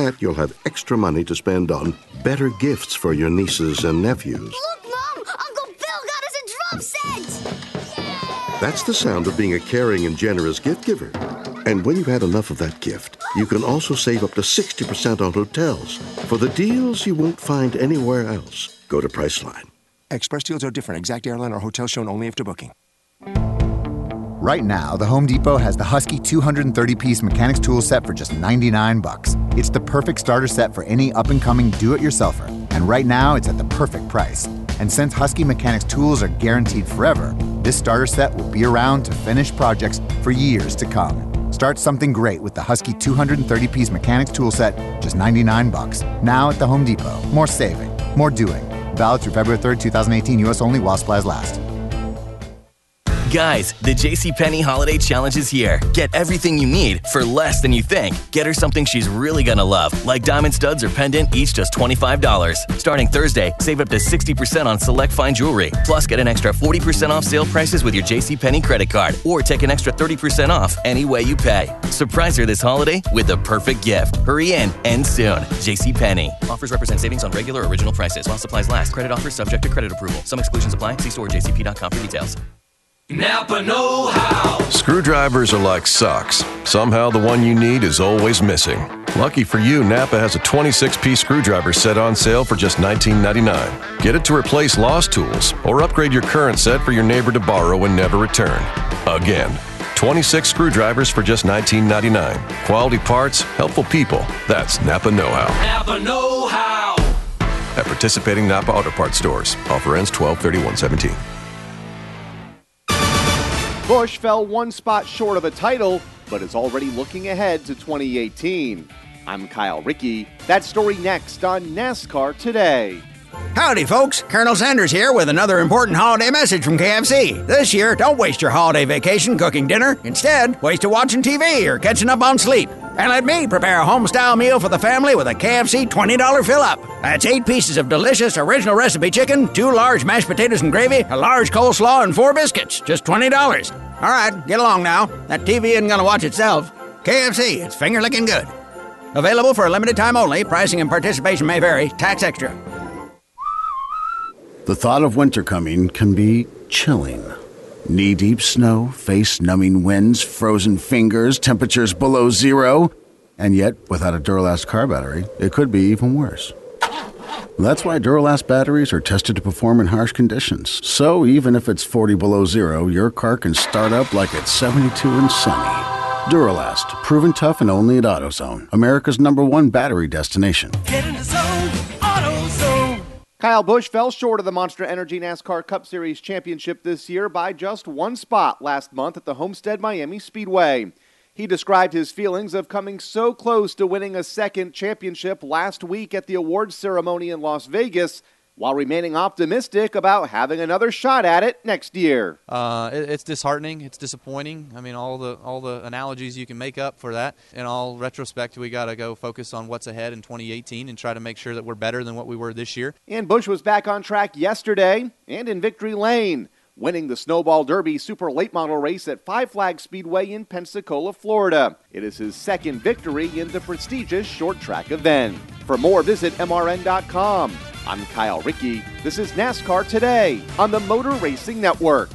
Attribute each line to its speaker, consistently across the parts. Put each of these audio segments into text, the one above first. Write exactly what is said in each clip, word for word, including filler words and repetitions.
Speaker 1: that, you'll have extra money to spend on better gifts for your nieces and nephews.
Speaker 2: Look, Mom! Uncle Bill got us a drum set!
Speaker 1: That's the sound of being a caring and generous gift giver. And when you've had enough of that gift, you can also save up to sixty percent on hotels for the deals you won't find anywhere else. Go to Priceline.
Speaker 3: Express deals are different. Exact airline or hotel shown only after booking.
Speaker 4: Right now, the Home Depot has the Husky two hundred thirty piece mechanics tool set for just ninety-nine bucks. It's the perfect starter set for any up-and-coming do-it-yourselfer. And right now, it's at the perfect price. And since Husky Mechanics tools are guaranteed forever, this starter set will be around to finish projects for years to come. Start something great with the Husky two hundred thirty piece mechanics tool set, just ninety-nine bucks. Now at the Home Depot. More saving, more doing. Valid through February third, twenty eighteen, U S only while supplies last.
Speaker 5: Guys, the JCPenney Holiday Challenge is here. Get everything you need for less than you think. Get her something she's really gonna love, like diamond studs or pendant, each just twenty-five dollars. Starting Thursday, save up to sixty percent on select fine jewelry. Plus, get an extra forty percent off sale prices with your JCPenney credit card, or take an extra thirty percent off any way you pay. Surprise her this holiday with the perfect gift. Hurry in, end soon. JCPenney. Offers represent savings on regular original prices while supplies last. Credit offers subject to credit approval. Some exclusions apply. See store j c p dot com for details.
Speaker 6: Napa know-how.
Speaker 7: Screwdrivers are like socks. Somehow the one you need is always missing. Lucky for you, Napa has a twenty-six piece screwdriver set on sale for just nineteen ninety-nine. Get it to replace lost tools or upgrade your current set for your neighbor to borrow and never return. Again, twenty-six screwdrivers for just nineteen ninety-nine. Quality parts, helpful people. That's Napa know-how.
Speaker 6: Napa know-how.
Speaker 7: At participating Napa Auto Parts stores. Offer ends twelve thirty-one seventeen.
Speaker 8: Busch fell one spot short of a title, but is already looking ahead to twenty eighteen. I'm Kyle Rickey. That story next on NASCAR Today.
Speaker 9: Howdy, folks. Colonel Sanders here with another important holiday message from K F C. This year, don't waste your holiday vacation cooking dinner. Instead, waste it watching T V or catching up on sleep. And let me prepare a home-style meal for the family with a K F C twenty dollars fill-up. That's eight pieces of delicious original recipe chicken, two large mashed potatoes and gravy, a large coleslaw, and four biscuits. Just twenty dollars. All right, get along now. That T V isn't going to watch itself. K F C, it's finger-licking good. Available for a limited time only. Pricing and participation may vary. Tax extra.
Speaker 10: The thought of winter coming can be chilling. Knee-deep snow, face-numbing winds, frozen fingers, temperatures below zero. And yet, without a Duralast car battery, it could be even worse. That's why Duralast batteries are tested to perform in harsh conditions. So even if it's forty below zero, your car can start up like it's seventy-two and sunny. Duralast, proven tough and only at AutoZone, America's number one battery destination.
Speaker 6: Get in the zone, AutoZone.
Speaker 8: Kyle Busch fell short of the Monster Energy NASCAR Cup Series championship this year by just one spot last month at the Homestead Miami Speedway. He described his feelings of coming so close to winning a second championship last week at the awards ceremony in Las Vegas, while remaining optimistic about having another shot at it next year.
Speaker 11: Uh, it, it's disheartening. It's disappointing. I mean, all the all the analogies you can make up for that. In all retrospect, we got to go focus on what's ahead in twenty eighteen and try to make sure that we're better than what we were this year.
Speaker 8: And Busch was back on track yesterday and in victory lane, winning the Snowball Derby Super Late Model race at Five Flags Speedway in Pensacola, Florida. It is his second victory in the prestigious short track event. For more, visit M R N dot com. I'm Kyle Rickey. This is NASCAR Today on the Motor Racing Network.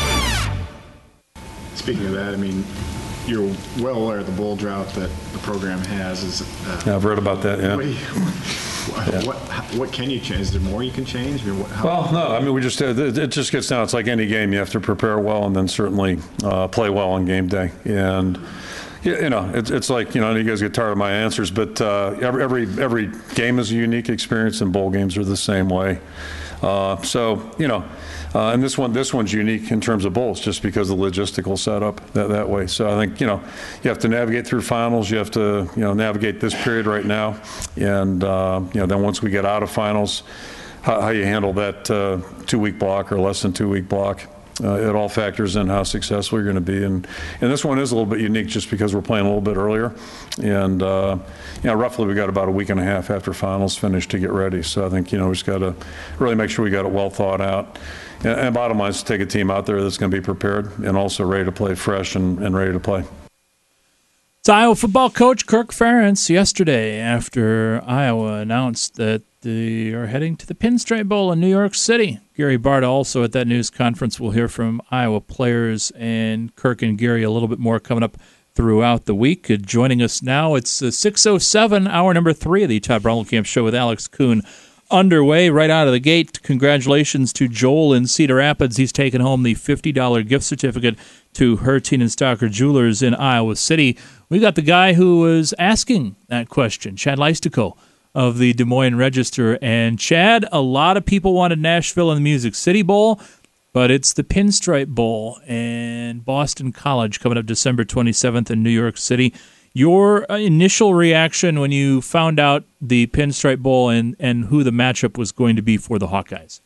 Speaker 12: Speaking of that, I mean, you're well aware of the bull drought that the program has. Is uh,
Speaker 13: yeah, I've read about that, yeah.
Speaker 12: What, do you, what, yeah. what, what can you change? Is there more you can change? I mean, what, how,
Speaker 13: well, no, I mean, we just, it just gets down. It's like any game. You have to prepare well and then certainly uh, play well on game day. And, you know, it's, it's like, you know, you guys get tired of my answers, but uh, every, every every game is a unique experience, and bowl games are the same way. Uh, so, you know, uh, and this one, this one's unique in terms of bowls, just because of the logistical setup that, that way. So I think, you know, you have to navigate through finals. You have to, you know, navigate this period right now. And, uh, you know, then once we get out of finals, how, how you handle that uh, two-week block or less than two-week block. Uh, it all factors in how successful you're going to be. And, and this one is a little bit unique just because we're playing a little bit earlier. And, uh, you know, roughly we got about a week and a half after finals finished to get ready. So I think, you know, we just got to really make sure we got it well thought out. And, and bottom line is to take a team out there that's going to be prepared and also ready to play fresh and, and ready to play.
Speaker 14: It's Iowa football coach Kirk Ferentz yesterday after Iowa announced that they are heading to the Pinstripe Bowl in New York City. Gary Barta also at that news conference. We'll hear from Iowa players and Kirk and Gary a little bit more coming up throughout the week. Uh, joining us now, it's uh, six oh seven, hour number three of the Todd Brommelkamp Show with Alex Kuhn underway right out of the gate. Congratulations to Joel in Cedar Rapids. He's taken home the fifty dollars gift certificate to Hertine and Stocker Jewelers in Iowa City. We got the guy who was asking that question, Chad Leistico of the Des Moines Register. And Chad, a lot of people wanted Nashville in the Music City Bowl, but it's the Pinstripe Bowl and Boston College coming up December twenty-seventh in New York City. Your initial reaction when you found out the Pinstripe Bowl and, and who the matchup was going to be for the Hawkeyes?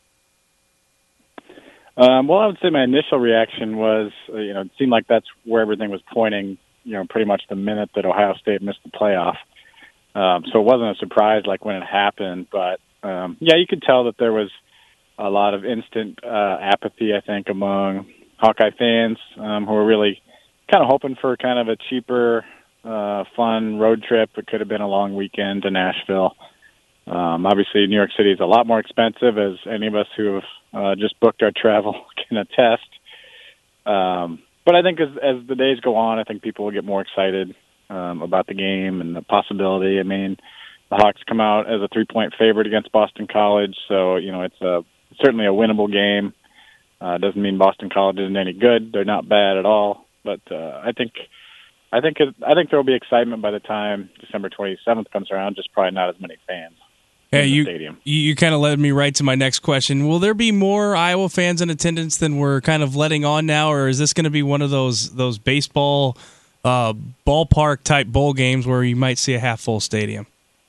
Speaker 15: Um, well, I would say my initial reaction was, uh, you know, it seemed like that's where everything was pointing, you know, pretty much the minute that Ohio State missed the playoff. Um, so it wasn't a surprise like when it happened, but um, yeah, you could tell that there was a lot of instant uh, apathy, I think, among Hawkeye fans um, who were really kind of hoping for kind of a cheaper, uh, fun road trip. It could have been a long weekend to Nashville. Um, obviously, New York City is a lot more expensive, as any of us who have uh, just booked our travel can attest. Um, but I think as, as the days go on, I think people will get more excited um, about the game and the possibility. I mean, the Hawks come out as a three-point favorite against Boston College, so you know it's a certainly a winnable game. Uh, doesn't mean Boston College isn't any good; they're not bad at all. But uh, I think, I think, it, I think there will be excitement by the time December twenty-seventh comes around. Just probably not as many fans.
Speaker 16: Hey, you, you you kind of led me right to my next question. Will there be more Iowa fans in attendance than we're kind of letting on now, or is this going to be one of those those baseball uh, ballpark type bowl games where you might see a half full stadium?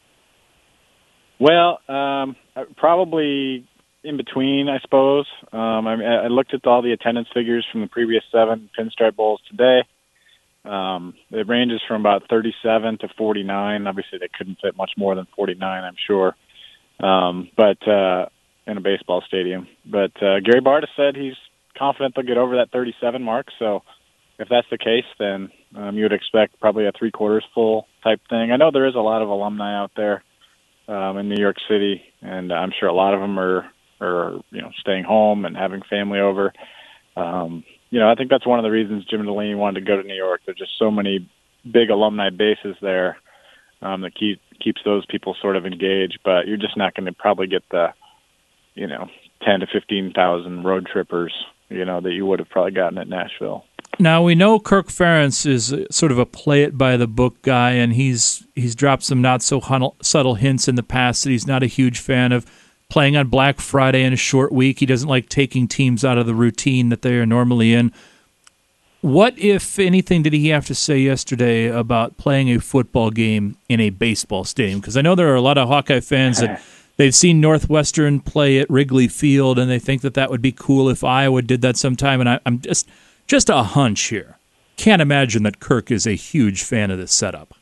Speaker 15: Well, um, probably in between, I suppose. Um, I, mean, I looked at all the attendance figures from the previous seven Pinstripe Bowls today. Um, it ranges from about thirty-seven to forty-nine. Obviously, they couldn't fit much more than forty-nine, I'm sure. Um, but uh, in a baseball stadium. But uh, Gary Barta said he's confident they'll get over that thirty-seven mark. So if that's the case, then um, you would expect probably a three-quarters full type thing. I know there is a lot of alumni out there um, in New York City, and I'm sure a lot of them are, are you know, staying home and having family over. Um, you know, I think that's one of the reasons Jim Delaney wanted to go to New York. There's just so many big alumni bases there um, that keep keeps those people sort of engaged, but you're just not going to probably get the, you know, ten to fifteen thousand road trippers, you know, that you would have probably gotten at Nashville.
Speaker 14: Now, we know Kirk Ferentz is sort of a play-it-by-the-book guy, and he's he's dropped some not-so subtle hints in the past that he's not a huge fan of playing on Black Friday in a short week. He doesn't like taking teams out of the routine that they are normally in. What, if anything, did he have to say yesterday about playing a football game in a baseball stadium? Because I know there are a lot of Hawkeye fans that they've seen Northwestern play at Wrigley Field, and they think that that would be cool if Iowa did that sometime. And I, I'm just just a hunch here. Can't imagine that Kirk is a huge fan of this setup.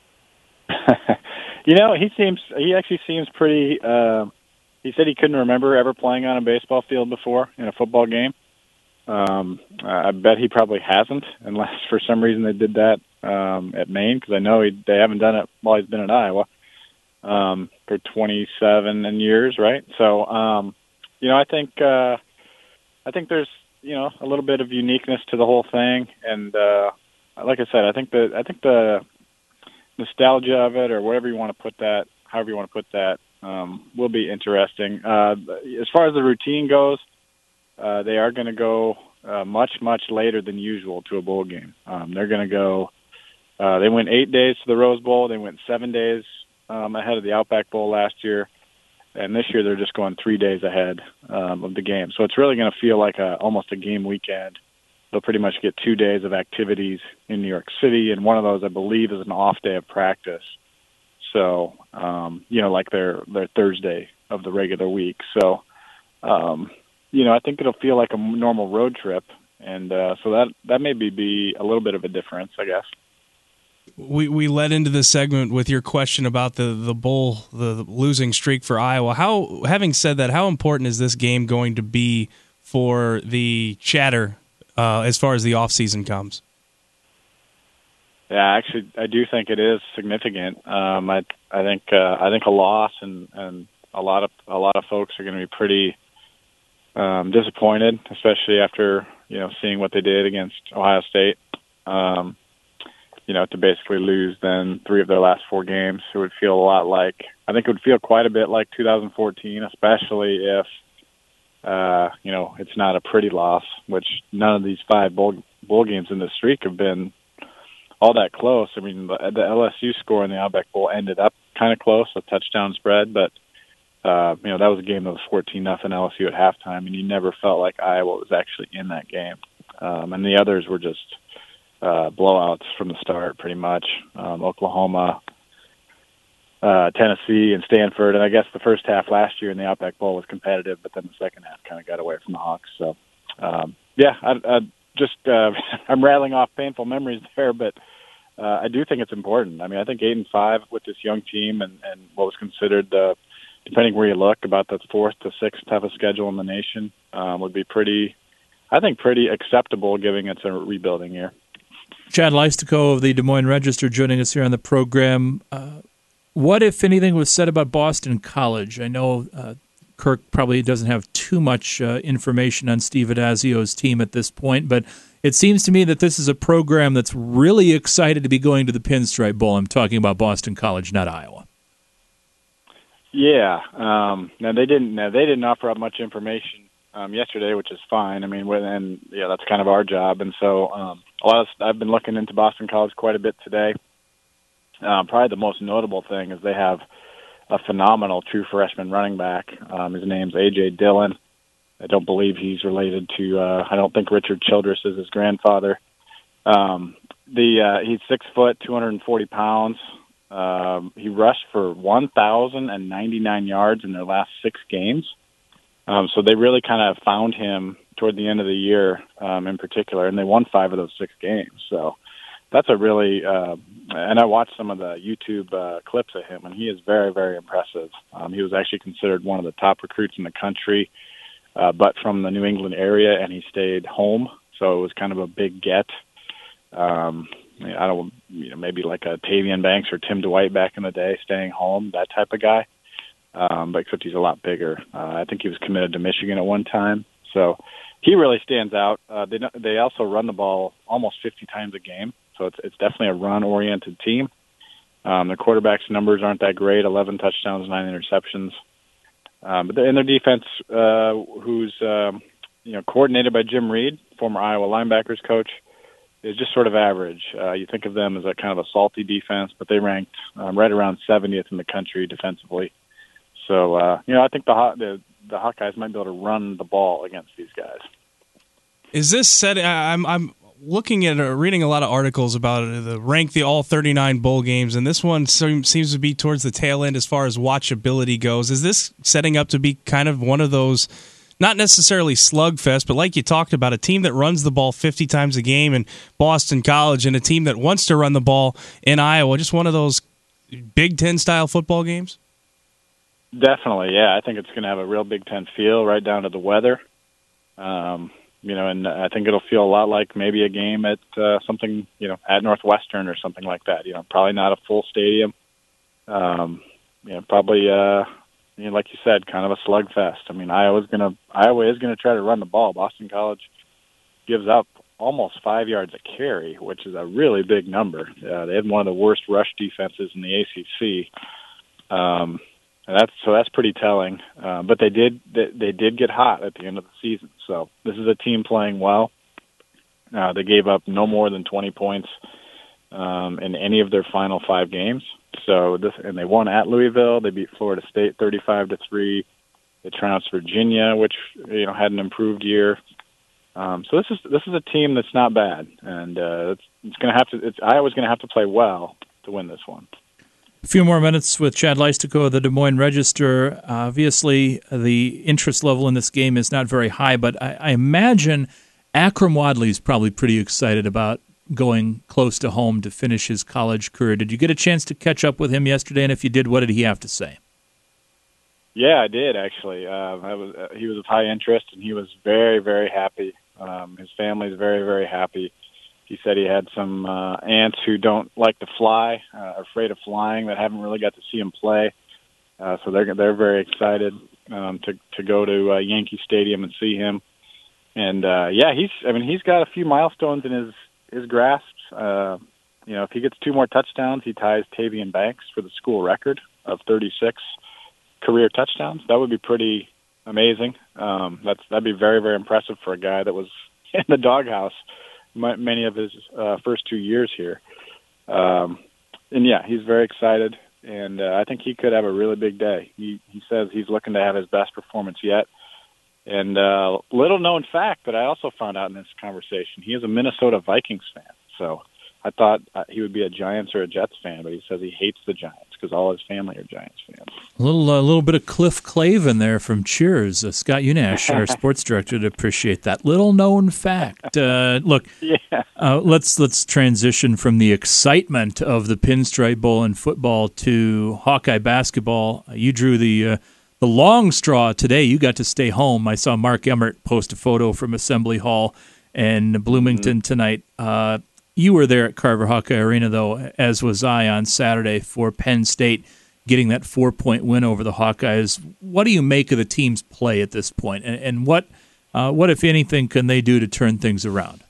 Speaker 15: You know, he seems he actually seems pretty. Uh, he said he couldn't remember ever playing on a baseball field before in a football game. Um, I bet he probably hasn't, unless for some reason they did that um, at Maine, because I know he, they haven't done it while he's been at Iowa um, for twenty-seven years, right? So, um, you know, I think uh, I think there's you know a little bit of uniqueness to the whole thing, and uh, like I said, I think the I think the nostalgia of it, or whatever you want to put that, however you want to put that, um, will be interesting. Uh, as far as the routine goes. Uh, they are going to go uh, much, much later than usual to a bowl game. Um, they're going to go uh, – they went eight days to the Rose Bowl. They went seven days um, ahead of the Outback Bowl last year. And this year they're just going three days ahead um, of the game. So it's really going to feel like a, almost a game weekend. They'll pretty much get two days of activities in New York City, and one of those, I believe, is an off day of practice. So, um, you know, like their, their Thursday of the regular week. So – um, you know, I think it'll feel like a normal road trip, and uh, so that that may be, be a little bit of a difference, I guess.
Speaker 16: We we led into this segment with your question about the the bowl, the, the losing streak for Iowa. How, having said that, how important is this game going to be for the chatter uh, as far as the offseason comes?
Speaker 15: Yeah, actually, I do think it is significant. Um, I I think uh, I think a loss and, and a lot of a lot of folks are going to be pretty um, disappointed, especially after you know seeing what they did against Ohio State. Um, you know, to basically lose then three of their last four games, it would feel a lot like I think it would feel quite a bit like two thousand fourteen, especially if uh, you know it's not a pretty loss, which none of these five bowl bowl games in the streak have been all that close. I mean, the, the L S U score in the Outback Bowl ended up kind of close, a touchdown spread, but uh, you know that was a game that was fourteen nothing L S U at halftime, and you never felt like Iowa was actually in that game. Um, and the others were just uh, blowouts from the start, pretty much. Um, Oklahoma, uh, Tennessee, and Stanford. And I guess the first half last year in the Outback Bowl was competitive, but then the second half kind of got away from the Hawks. So, um, yeah, I, I just uh, I'm rattling off painful memories there, but. Uh, I do think it's important. I mean, I think eight and five with this young team and, and what was considered, uh, depending where you look, about the fourth to sixth toughest schedule in the nation um, would be pretty, I think, pretty acceptable, given it's a rebuilding year.
Speaker 14: Chad Leistikow of the Des Moines Register joining us here on the program. Uh, what, if anything, was said about Boston College? I know uh, Kirk probably doesn't have too much uh, information on Steve Addazio's team at this point, but it seems to me that this is a program that's really excited to be going to the Pinstripe Bowl. I'm talking about Boston College, not Iowa.
Speaker 15: Yeah. Um, now they didn't. Now they didn't offer up much information um, yesterday, which is fine. I mean, and yeah, that's kind of our job. And so um, a lot of I've been looking into Boston College quite a bit today. Uh, probably the most notable thing is they have a phenomenal true freshman running back. Um, his name's A J Dillon. I don't believe he's related to. Uh, I don't think Richard Childress is his grandfather. Um, the uh, he's six foot, two hundred forty pounds. Um, he rushed for one thousand ninety-nine yards in their last six games. Um, so they really kind of found him toward the end of the year, um, in particular, and they won five of those six games. So that's a really. Uh, and I watched some of the YouTube uh, clips of him, and he is very, very impressive. Um, he was actually considered one of the top recruits in the country. Uh, but from the New England area, and he stayed home, so it was kind of a big get. Um, I don't, you know, maybe like a Tavian Banks or Tim Dwight back in the day, staying home, that type of guy. Um, but except he's a lot bigger. Uh, I think he was committed to Michigan at one time, so he really stands out. Uh, they they also run the ball almost fifty times a game, so it's it's definitely a run-oriented team. Um, the quarterback's numbers aren't that great: eleven touchdowns, nine interceptions. Um, but in their defense, uh, who's um, you know coordinated by Jim Reed, former Iowa linebackers coach, is just sort of average. Uh, you think of them as a kind of a salty defense, but they ranked um, right around seventieth in the country defensively. So uh, you know, I think the, the the Hawkeyes might be able to run the ball against these guys.
Speaker 16: Is this set? I'm I'm looking at or reading a lot of articles about it, the rank the all thirty-nine bowl games, and this one seems to be towards the tail end as far as watchability goes. Is this setting up to be kind of one of those, not necessarily slugfest, but like you talked about, a team that runs the ball fifty times a game in Boston College and a team that wants to run the ball in Iowa, just one of those Big Ten style football games?
Speaker 15: Definitely, yeah. I think it's going to have a real Big Ten feel, right down to the weather. Um, You know, and I think it'll feel a lot like maybe a game at uh, something, you know, at Northwestern or something like that. You know, probably not a full stadium. Um, you know, probably, uh, you know, like you said, kind of a slugfest. I mean, Iowa's gonna, Iowa is gonna try to run the ball. Boston College gives up almost five yards a carry, which is a really big number. Uh, they had one of the worst rush defenses in the A C C. Um, And that's so that's pretty telling. Uh, but they did they, they did get hot at the end of the season. So this is a team playing well. Uh, they gave up no more than twenty points um, in any of their final five games. So this and they won at Louisville. They beat Florida State thirty-five to three. They trounced Virginia, which you know had an improved year. Um, so this is this is a team that's not bad, and uh, it's, it's going to have to. It's, Iowa's going to have to play well to win this one.
Speaker 14: A few more minutes with Chad Leistikow of the Des Moines Register. Uh, obviously, the interest level in this game is not very high, but I, I imagine Akram Wadley is probably pretty excited about going close to home to finish his college career. Did you get a chance to catch up with him yesterday? And if you did, what did he have to say?
Speaker 15: Yeah, I did actually. Uh, I was, uh, he was of high interest, and he was very, very happy. Um, his family's very, very happy. he said he had some uh, aunts who don't like to fly, uh, are afraid of flying, that haven't really got to see him play. Uh, so they're they're very excited um, to to go to uh, Yankee Stadium and see him. And uh, yeah, he's I mean he's got a few milestones in his his grasp. Uh, you know, if he gets two more touchdowns, he ties Tavian Banks for the school record of thirty-six career touchdowns. That would be pretty amazing. Um, that's that'd be very very impressive for a guy that was in the doghouse my, many of his uh, first two years here. Um, and yeah, he's very excited. And uh, I think he could have a really big day. He he says he's looking to have his best performance yet. And uh, little known fact that I also found out in this conversation, he is a Minnesota Vikings fan. So I thought uh, he would be a Giants or a Jets fan, but he says he hates the Giants because all his family are Giants fans.
Speaker 14: A little, uh, little bit of Cliff Clavin there from Cheers. Uh, Scott Unash, our sports director, would appreciate that little known fact. Uh, look,
Speaker 15: yeah.
Speaker 14: uh, let's let's transition from the excitement of the Pinstripe Bowl in football to Hawkeye basketball. Uh, you drew the uh, the long straw today. You got to stay home. I saw Mark Emmert post a photo from Assembly Hall and Bloomington mm-hmm. tonight. Uh, You were there at Carver Hawkeye Arena, though, as was I on Saturday for Penn State, getting that four-point win over the Hawkeyes. What do you make of the team's play at this point, and, and what, uh, what, if anything, can they do to turn things around?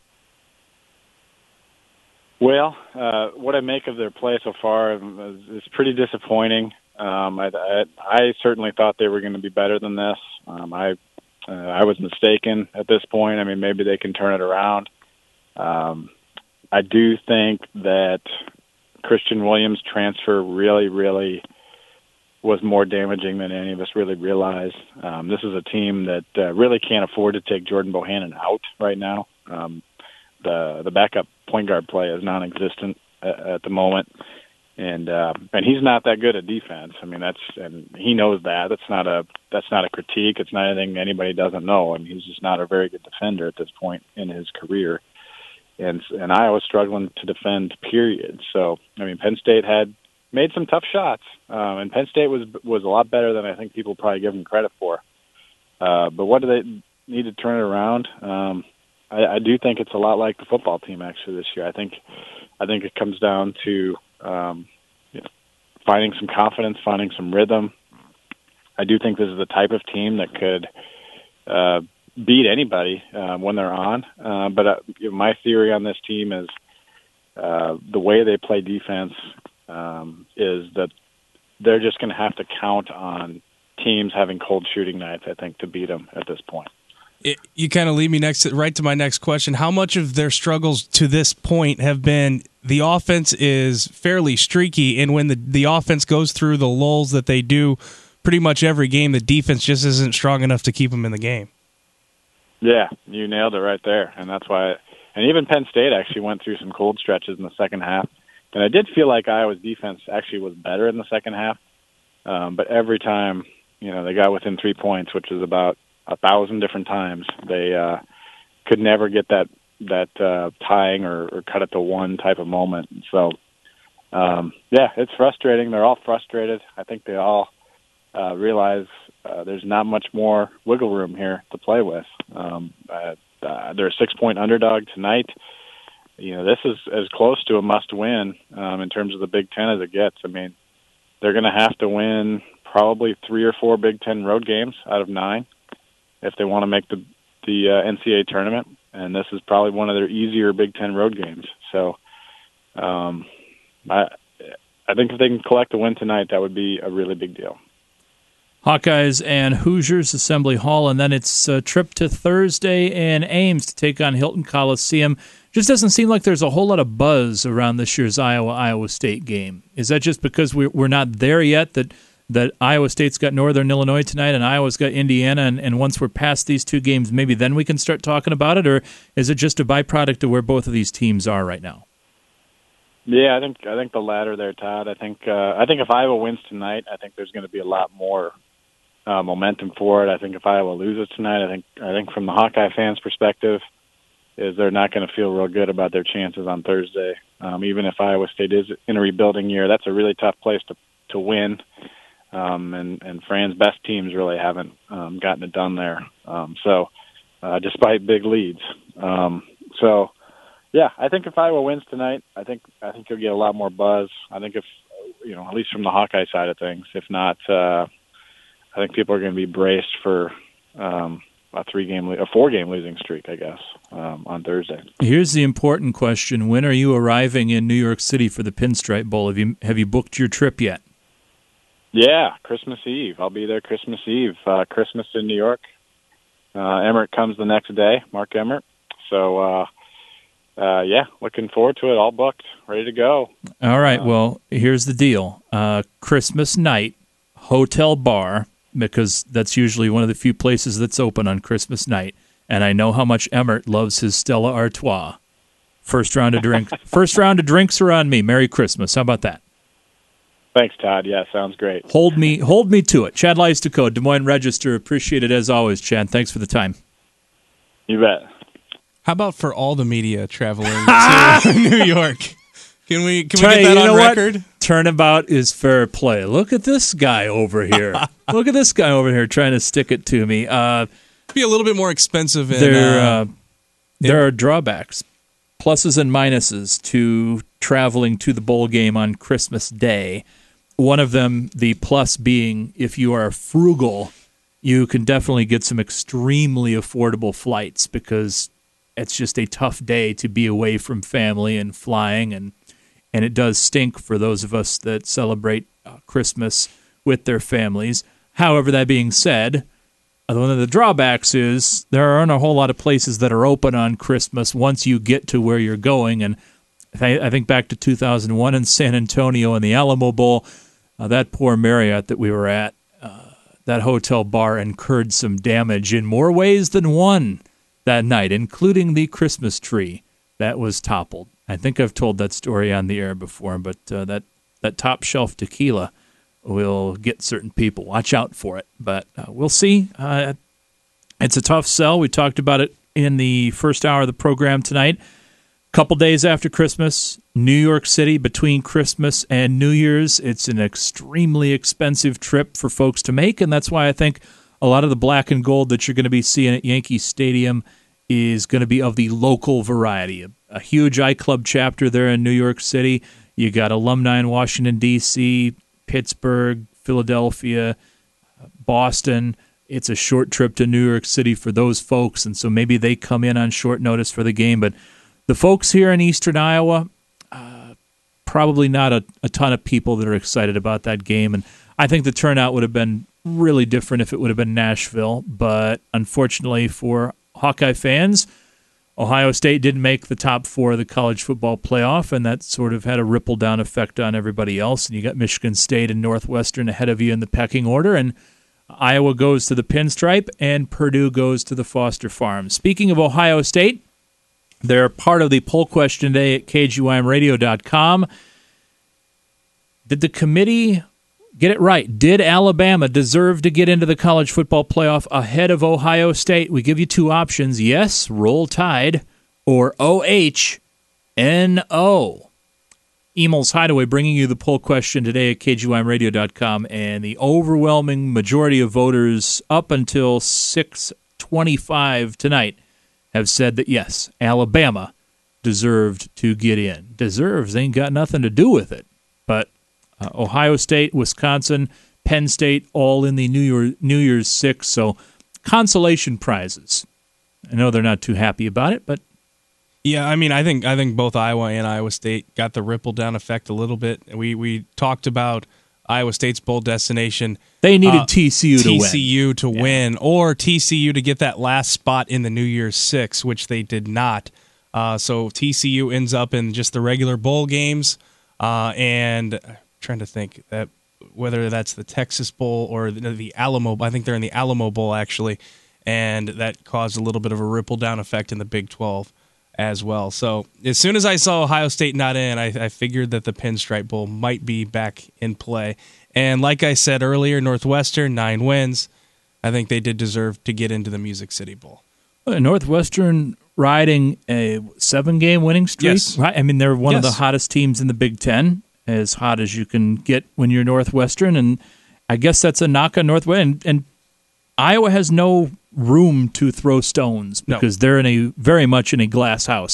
Speaker 15: Well, uh, what I make of their play so far is, is pretty disappointing. Um, I, I, I certainly thought they were going to be better than this. Um, I, uh, I was mistaken at this point. I mean, maybe they can turn it around. Um, I do think that Christian Williams' transfer really, really was more damaging than any of us really realized. Um, this is a team that uh, really can't afford to take Jordan Bohannon out right now. Um, the the backup point guard play is non-existent at, at the moment, and uh, and he's not that good at defense. I mean, that's and he knows that. That's not a that's not a critique. It's not anything anybody doesn't know. I mean, he's just not a very good defender at this point in his career. And and Iowa's struggling to defend, period. So, I mean, Penn State had made some tough shots, um, and Penn State was was a lot better than I think people probably give them credit for. Uh, but what do they need to turn it around? Um, I, I do think it's a lot like the football team actually this year. I think I think it comes down to um, you know, finding some confidence, finding some rhythm. I do think this is the type of team that could uh, beat anybody uh, when they're on. Uh, but uh, you know, my theory on this team is uh, the way they play defense um, is that they're just going to have to count on teams having cold shooting nights, I think, to beat them at this point.
Speaker 16: It, you kind of lead me next to, right to my next question. How much of their struggles to this point have been the offense is fairly streaky, and when the, the offense goes through the lulls that they do pretty much every game, the defense just isn't strong enough to keep them in the game?
Speaker 15: Yeah, you nailed it right there, and that's why. And even Penn State actually went through some cold stretches in the second half, and I did feel like Iowa's defense actually was better in the second half. Um, but every time, you know, they got within three points, which is about a thousand different times, they uh, could never get that that uh, tying or, or cut it to one type of moment. So, um, yeah, it's frustrating. They're all frustrated. I think they all uh, realize uh, there's not much more wiggle room here to play with. Um, uh, uh, they're a six-point underdog tonight. You know, this is as close to a must-win um, in terms of the Big Ten as it gets. I mean, they're going to have to win probably three or four Big Ten road games out of nine if they want to make the the uh, N C double A tournament, and this is probably one of their easier Big Ten road games. So, um, I I think if they can collect a win tonight, that would be a really big deal.
Speaker 14: Hawkeyes and Hoosiers, Assembly Hall, and then it's a trip to Thursday in Ames to take on Hilton Coliseum. Just doesn't seem like there's a whole lot of buzz around this year's Iowa-Iowa State game. Is that just because we're not there yet, that that Iowa State's got Northern Illinois tonight and Iowa's got Indiana, and, and once we're past these two games, maybe then we can start talking about it, or is it just a byproduct of where both of these teams are right now?
Speaker 15: Yeah, I think I think the latter there, Todd. I think uh, I think if Iowa wins tonight, I think there's going to be a lot more uh, momentum for it. I think if Iowa loses tonight, I think I think from the Hawkeye fans' perspective, is they're not going to feel real good about their chances on Thursday. Um, even if Iowa State is in a rebuilding year, that's a really tough place to to win. Um, and, and Fran's best teams really haven't um, gotten it done there. Um, so, uh, despite big leads. Um, so, Yeah, I think if Iowa wins tonight, I think I think you'll get a lot more buzz. I think if, you know, at least from the Hawkeye side of things. If not, uh, I think people are going to be braced for um, a three-game, a four-game losing streak, I guess, um, on Thursday.
Speaker 14: Here's the important question: when are you arriving in New York City for the Pinstripe Bowl? Have you have you booked your trip yet?
Speaker 15: Yeah, Christmas Eve. I'll be there Christmas Eve. Uh, Christmas in New York. Uh, Emmert comes the next day, Mark Emmert. So. Uh, Uh, yeah, looking forward to it. All booked, ready to go.
Speaker 14: All right. Uh, well, here's the deal. Uh, Christmas night, hotel bar, because that's usually one of the few places that's open on Christmas night. And I know how much Emmert loves his Stella Artois. First round of drinks. First round of drinks are on me. Merry Christmas. How about that?
Speaker 15: Thanks, Todd. Yeah, sounds great.
Speaker 14: Hold me, hold me to it. Chad Leistikow, Des Moines Register. Appreciate it as always, Chad. Thanks for the time.
Speaker 15: You bet.
Speaker 16: How about for all the media traveling to New York? Can we can we get that
Speaker 14: you
Speaker 16: on
Speaker 14: know
Speaker 16: record?
Speaker 14: What? Turnabout is fair play. Look at this guy over here. Look at this guy over here trying to stick it to me. Uh,
Speaker 16: Be a little bit more expensive. In,
Speaker 14: there,
Speaker 16: uh,
Speaker 14: uh, there are drawbacks, pluses and minuses to traveling to the bowl game on Christmas Day. One of them, the plus being, if you are frugal, you can definitely get some extremely affordable flights because it's just a tough day to be away from family and flying, and and it does stink for those of us that celebrate uh, Christmas with their families. However, that being said, one of the drawbacks is there aren't a whole lot of places that are open on Christmas once you get to where you're going. And I think back to two thousand one in San Antonio in the Alamo Bowl, uh, that poor Marriott that we were at, uh, that hotel bar incurred some damage in more ways than one that night, including the Christmas tree that was toppled. I think I've told that story on the air before, but uh, that, that top shelf tequila will get certain people. Watch out for it. But uh, we'll see. Uh, it's a tough sell. We talked about it in the first hour of the program tonight. A couple days after Christmas, New York City, between Christmas and New Year's, it's an extremely expensive trip for folks to make, and that's why I think a lot of the black and gold that you're going to be seeing at Yankee Stadium is going to be of the local variety. A, a huge iClub chapter there in New York City. You got alumni in Washington, D C, Pittsburgh, Philadelphia, Boston. It's a short trip to New York City for those folks, and so maybe they come in on short notice for the game. But the folks here in eastern Iowa, uh, probably not a, a ton of people that are excited about that game. And I think the turnout would have been really different if it would have been Nashville, but unfortunately for Hawkeye fans, Ohio State didn't make the top four of the college football playoff, and that sort of had a ripple-down effect on everybody else. And you got Michigan State and Northwestern ahead of you in the pecking order, and Iowa goes to the Pinstripe, and Purdue goes to the Foster Farm. Speaking of Ohio State, they're part of the poll question today at K G Y M radio dot com. Did the committee get it right? Did Alabama deserve to get into the college football playoff ahead of Ohio State? We give you two options. Yes, roll tide, or O H, N O. Emil's Hideaway bringing you the poll question today at K G Y M radio dot com, and the overwhelming majority of voters up until six twenty-five tonight have said that, yes, Alabama deserved to get in. Deserves ain't got nothing to do with it, but Uh, Ohio State, Wisconsin, Penn State, all in the New Year, New Year's Six, so consolation prizes. I know they're not too happy about it, but
Speaker 16: yeah, I mean, I think I think both Iowa and Iowa State got the ripple down effect a little bit. We we talked about Iowa State's bowl destination.
Speaker 14: They needed uh, T C U to win.
Speaker 16: T C U to yeah. win, or T C U to get that last spot in the New Year's Six, which they did not. Uh, so T C U ends up in just the regular bowl games, uh, and I'm trying to think that whether that's the Texas Bowl or the, the Alamo. I think they're in the Alamo Bowl actually, and that caused a little bit of a ripple down effect in the Big twelve as well. So as soon as I saw Ohio State not in, I, I figured that the Pinstripe Bowl might be back in play. And like I said earlier, Northwestern, nine wins. I think they did deserve to get into the Music City Bowl.
Speaker 14: Well, Northwestern riding a seven-game winning streak.
Speaker 16: Yes.
Speaker 14: Right? I mean, they're one
Speaker 16: yes.
Speaker 14: of the hottest teams in the Big Ten, as hot as you can get when you're Northwestern. And I guess that's a knock on Northwestern. And, and Iowa has no room to throw stones because no. they're in a very much in a glass house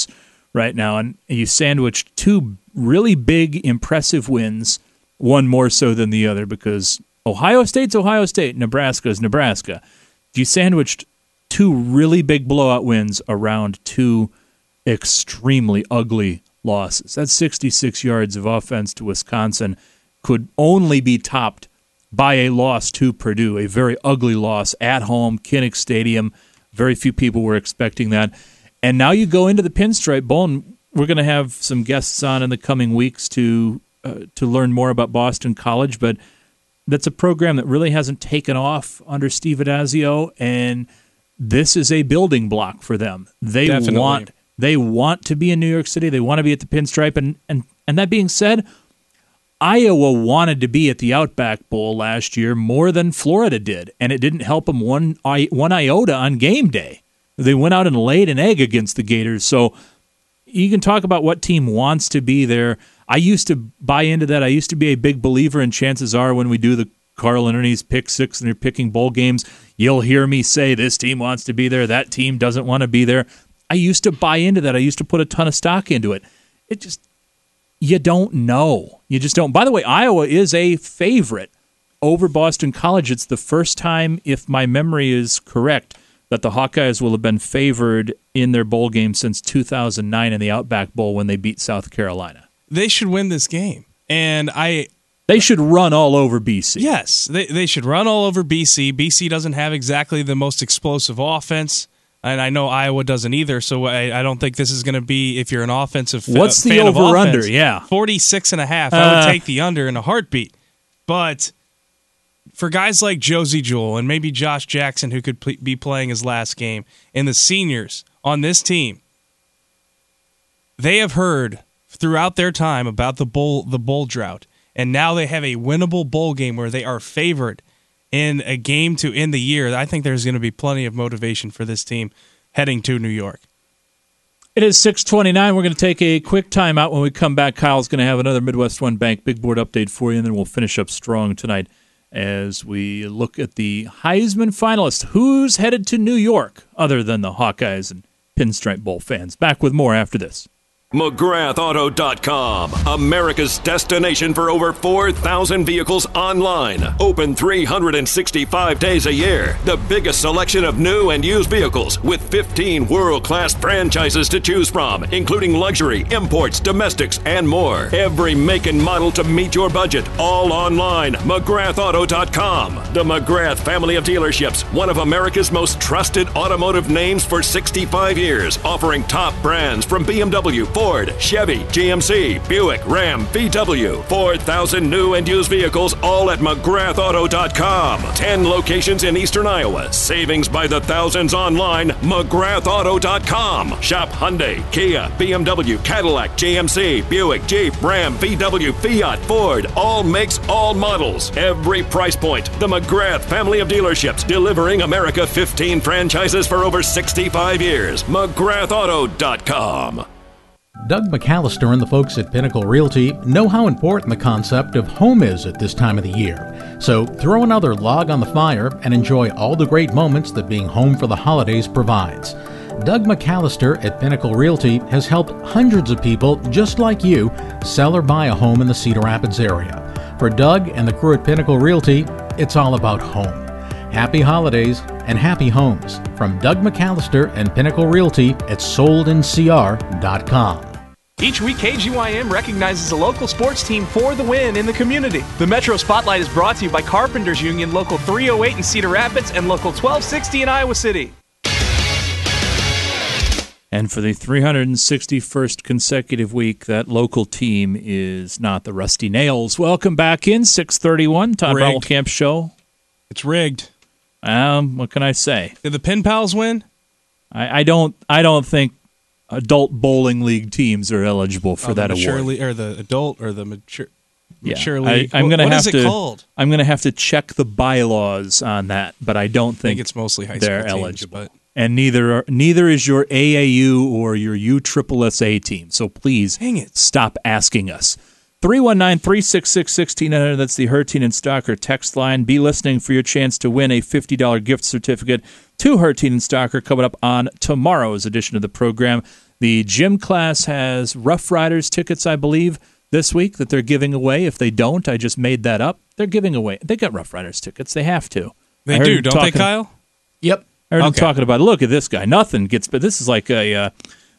Speaker 14: right now, and you sandwiched two really big, impressive wins, one more so than the other because Ohio State's Ohio State, Nebraska's Nebraska. You sandwiched two really big blowout wins around two extremely ugly losses. That's sixty-six yards of offense to Wisconsin could only be topped by a loss to Purdue, a very ugly loss at home, Kinnick Stadium. Very few people were expecting that. And now you go into the Pinstripe Bowl, and we're going to have some guests on in the coming weeks to uh, to learn more about Boston College, but that's a program that really hasn't taken off under Steve Addazio, and this is a building block for them. They
Speaker 16: Definitely.
Speaker 14: want they want to be in New York City. They want to be at the Pinstripe, and and and that being said, Iowa wanted to be at the Outback Bowl last year more than Florida did, and it didn't help them one one iota on game day. They went out and laid an egg against the Gators. So you can talk about what team wants to be there. I used to buy into that. I used to be a big believer, and chances are when we do the Carl and Ernie's Pick Six and they're picking bowl games, you'll hear me say this team wants to be there, that team doesn't want to be there. I used to buy into that. I used to put a ton of stock into it. It just, you don't know. You just don't. By the way, Iowa is a favorite over Boston College. It's the first time, if my memory is correct, that the Hawkeyes will have been favored in their bowl game since two thousand nine in the Outback Bowl when they beat South Carolina.
Speaker 16: They should win this game. And I...
Speaker 14: They should run all over B C.
Speaker 16: Yes, they, they should run all over B C. B C doesn't have exactly the most explosive offense, and I know Iowa doesn't either, so I, I don't think this is going to be, if you're an offensive fa-
Speaker 14: What's the
Speaker 16: fan of
Speaker 14: over-under?
Speaker 16: offense,
Speaker 14: Yeah.
Speaker 16: forty-six and a half. I
Speaker 14: Uh,
Speaker 16: would take the under in a heartbeat. But for guys like Josie Jewell and maybe Josh Jackson, who could pl- be playing his last game, and the seniors on this team, they have heard throughout their time about the bowl the bowl drought, and now they have a winnable bowl game where they are favored in a game to end the year. I think there's going to be plenty of motivation for this team heading to New York.
Speaker 14: It is six twenty-nine. We're going to take a quick timeout. When we come back, Kyle's going to have another Midwest One Bank big board update for you, and then we'll finish up strong tonight as we look at the Heisman finalists. Who's headed to New York other than the Hawkeyes and Pinstripe Bowl fans? Back with more after this.
Speaker 7: McGrath Auto dot com, America's destination for over four thousand vehicles online. Open three hundred sixty-five days a year. The biggest selection of new and used vehicles with fifteen world-class franchises to choose from, including luxury, imports, domestics, and more. Every make and model to meet your budget, all online. McGrath Auto dot com. The McGrath family of dealerships, one of America's most trusted automotive names for sixty-five years, offering top brands from B M W, Ford, Chevy, G M C, Buick, Ram, V W. four thousand new and used vehicles, all at McGrath Auto dot com. ten locations in eastern Iowa. Savings by the thousands online. McGrath Auto dot com. Shop Hyundai, Kia, B M W, Cadillac, G M C, Buick, Jeep, Ram, V W, Fiat, Ford. All makes, all models. Every price point. The McGrath family of dealerships, delivering America fifteen franchises for over sixty-five years. McGrath Auto dot com.
Speaker 17: Doug McAllister and the folks at Pinnacle Realty know how important the concept of home is at this time of the year. So throw another log on the fire and enjoy all the great moments that being home for the holidays provides. Doug McAllister at Pinnacle Realty has helped hundreds of people just like you sell or buy a home in the Cedar Rapids area. For Doug and the crew at Pinnacle Realty, it's all about home. Happy holidays and happy homes from Doug McAllister and Pinnacle Realty at sold in c r dot com.
Speaker 18: Each week, K G Y M recognizes a local sports team for the win in the community. The Metro Spotlight is brought to you by Carpenters Union, Local three oh eight in Cedar Rapids and Local twelve sixty in Iowa City.
Speaker 14: And for the three hundred sixty-first consecutive week, that local team is not the Rusty Nails. Welcome back in, six thirty-one, Todd Camp Show.
Speaker 16: It's rigged.
Speaker 14: Um, what can I say?
Speaker 16: Did the Pen Pals win?
Speaker 14: I, I don't. I don't think adult bowling league teams are eligible for
Speaker 16: oh,
Speaker 14: that
Speaker 16: mature
Speaker 14: award.
Speaker 16: Le- or the adult or the mature.
Speaker 14: Yeah,
Speaker 16: mature
Speaker 14: I,
Speaker 16: league.
Speaker 14: I'm
Speaker 16: what,
Speaker 14: gonna
Speaker 16: what
Speaker 14: have
Speaker 16: is it
Speaker 14: to.
Speaker 16: called?
Speaker 14: I'm gonna have to check the bylaws on that, but I don't think,
Speaker 16: I think it's mostly high
Speaker 14: they're
Speaker 16: school teams,
Speaker 14: eligible.
Speaker 16: but
Speaker 14: And neither are, neither is your A A U or your U S S S A team. So please,
Speaker 16: dang it,
Speaker 14: stop asking us. three one nine, three six six, one six zero zero. That's the Hertine and Stalker text line. Be listening for your chance to win a fifty dollars gift certificate to Hertine and Stalker coming up on tomorrow's edition of the program. The gym class has Rough Riders tickets, I believe, this week that they're giving away. If they don't, I just made that up. They're giving away. They got Rough Riders tickets. They have to.
Speaker 16: They do, don't
Speaker 14: talking,
Speaker 16: they, Kyle?
Speaker 19: Yep.
Speaker 14: I heard
Speaker 16: Okay.
Speaker 14: him talking about, look at this guy. Nothing gets, but this is like a uh,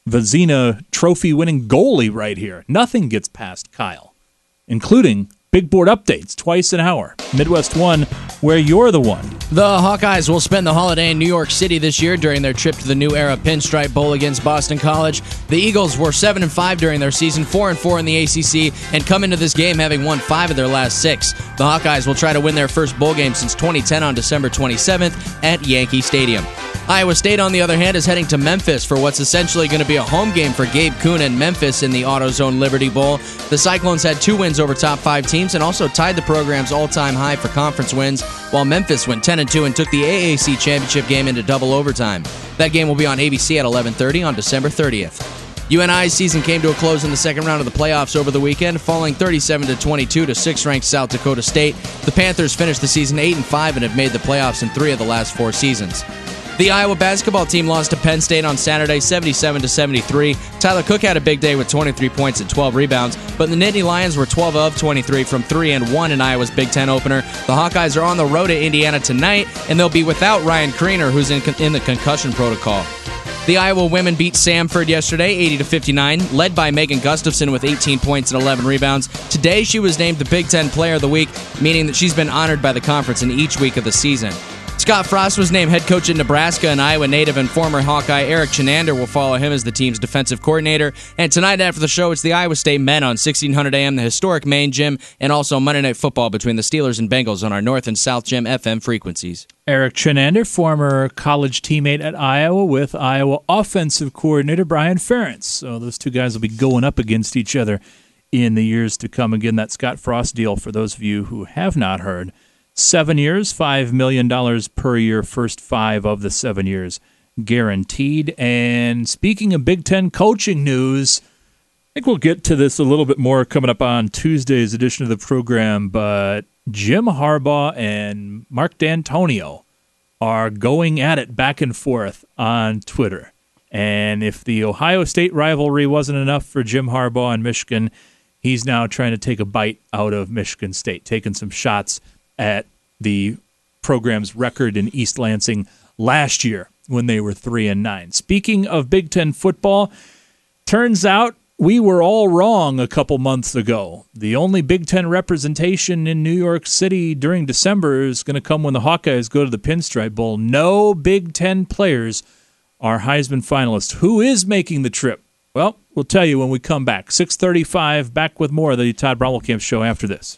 Speaker 14: Vezina trophy-winning goalie right here. Nothing gets past Kyle, including big board updates twice an hour. Midwest One, where you're the one.
Speaker 19: The Hawkeyes will spend the holiday in New York City this year during their trip to the New Era Pinstripe Bowl against Boston College. The Eagles were seven and five during their season, four and four in the A C C, and come into this game having won five of their last six. The Hawkeyes will try to win their first bowl game since twenty ten on December twenty-seventh at Yankee Stadium. Iowa State, on the other hand, is heading to Memphis for what's essentially going to be a home game for Gabe Kuhn and Memphis in the AutoZone Liberty Bowl. The Cyclones had two wins over top five teams and also tied the program's all-time high for conference wins, while Memphis went ten and two and took the A A C championship game into double overtime. That game will be on A B C at eleven thirty on December thirtieth. U N I's season came to a close in the second round of the playoffs over the weekend, falling thirty-seven to twenty-two to sixth-ranked South Dakota State. The Panthers finished the season eight and five and have made the playoffs in three of the last four seasons. The Iowa basketball team lost to Penn State on Saturday, seventy-seven to seventy-three. Tyler Cook had a big day with twenty-three points and twelve rebounds, but the Nittany Lions were twelve of twenty-three from three and one in Iowa's Big Ten opener. The Hawkeyes are on the road to Indiana tonight, and they'll be without Ryan Kriener, who's in, in the concussion protocol. The Iowa women beat Samford yesterday, eighty to fifty-nine, led by Megan Gustafson with eighteen points and eleven rebounds. Today, she was named the Big Ten Player of the Week, meaning that she's been honored by the conference in each week of the season. Scott Frost was named head coach at Nebraska, and Iowa native and former Hawkeye Eric Chenander will follow him as the team's defensive coordinator. And tonight after the show, it's the Iowa State men on sixteen hundred A M, the historic main gym, and also Monday Night Football between the Steelers and Bengals on our North and South Gym F M frequencies.
Speaker 14: Eric Chenander, former college teammate at Iowa with Iowa offensive coordinator Brian Ferentz. So those two guys will be going up against each other in the years to come. Again, that Scott Frost deal, for those of you who have not heard, Seven years, five million dollars per year, first five of the seven years guaranteed. And speaking of Big Ten coaching news, I think we'll get to this a little bit more coming up on Tuesday's edition of the program, but Jim Harbaugh and Mark D'Antonio are going at it back and forth on Twitter. And if the Ohio State rivalry wasn't enough for Jim Harbaugh and Michigan, he's now trying to take a bite out of Michigan State, taking some shots at the program's record in East Lansing last year when they were three and nine. Speaking of Big Ten football, turns out we were all wrong a couple months ago. The only Big Ten representation in New York City during December is going to come when the Hawkeyes go to the Pinstripe Bowl. No Big Ten players are Heisman finalists. Who is making the trip? Well, we'll tell you when we come back. six thirty-five, back with more of the Todd Brommelkamp Show after this.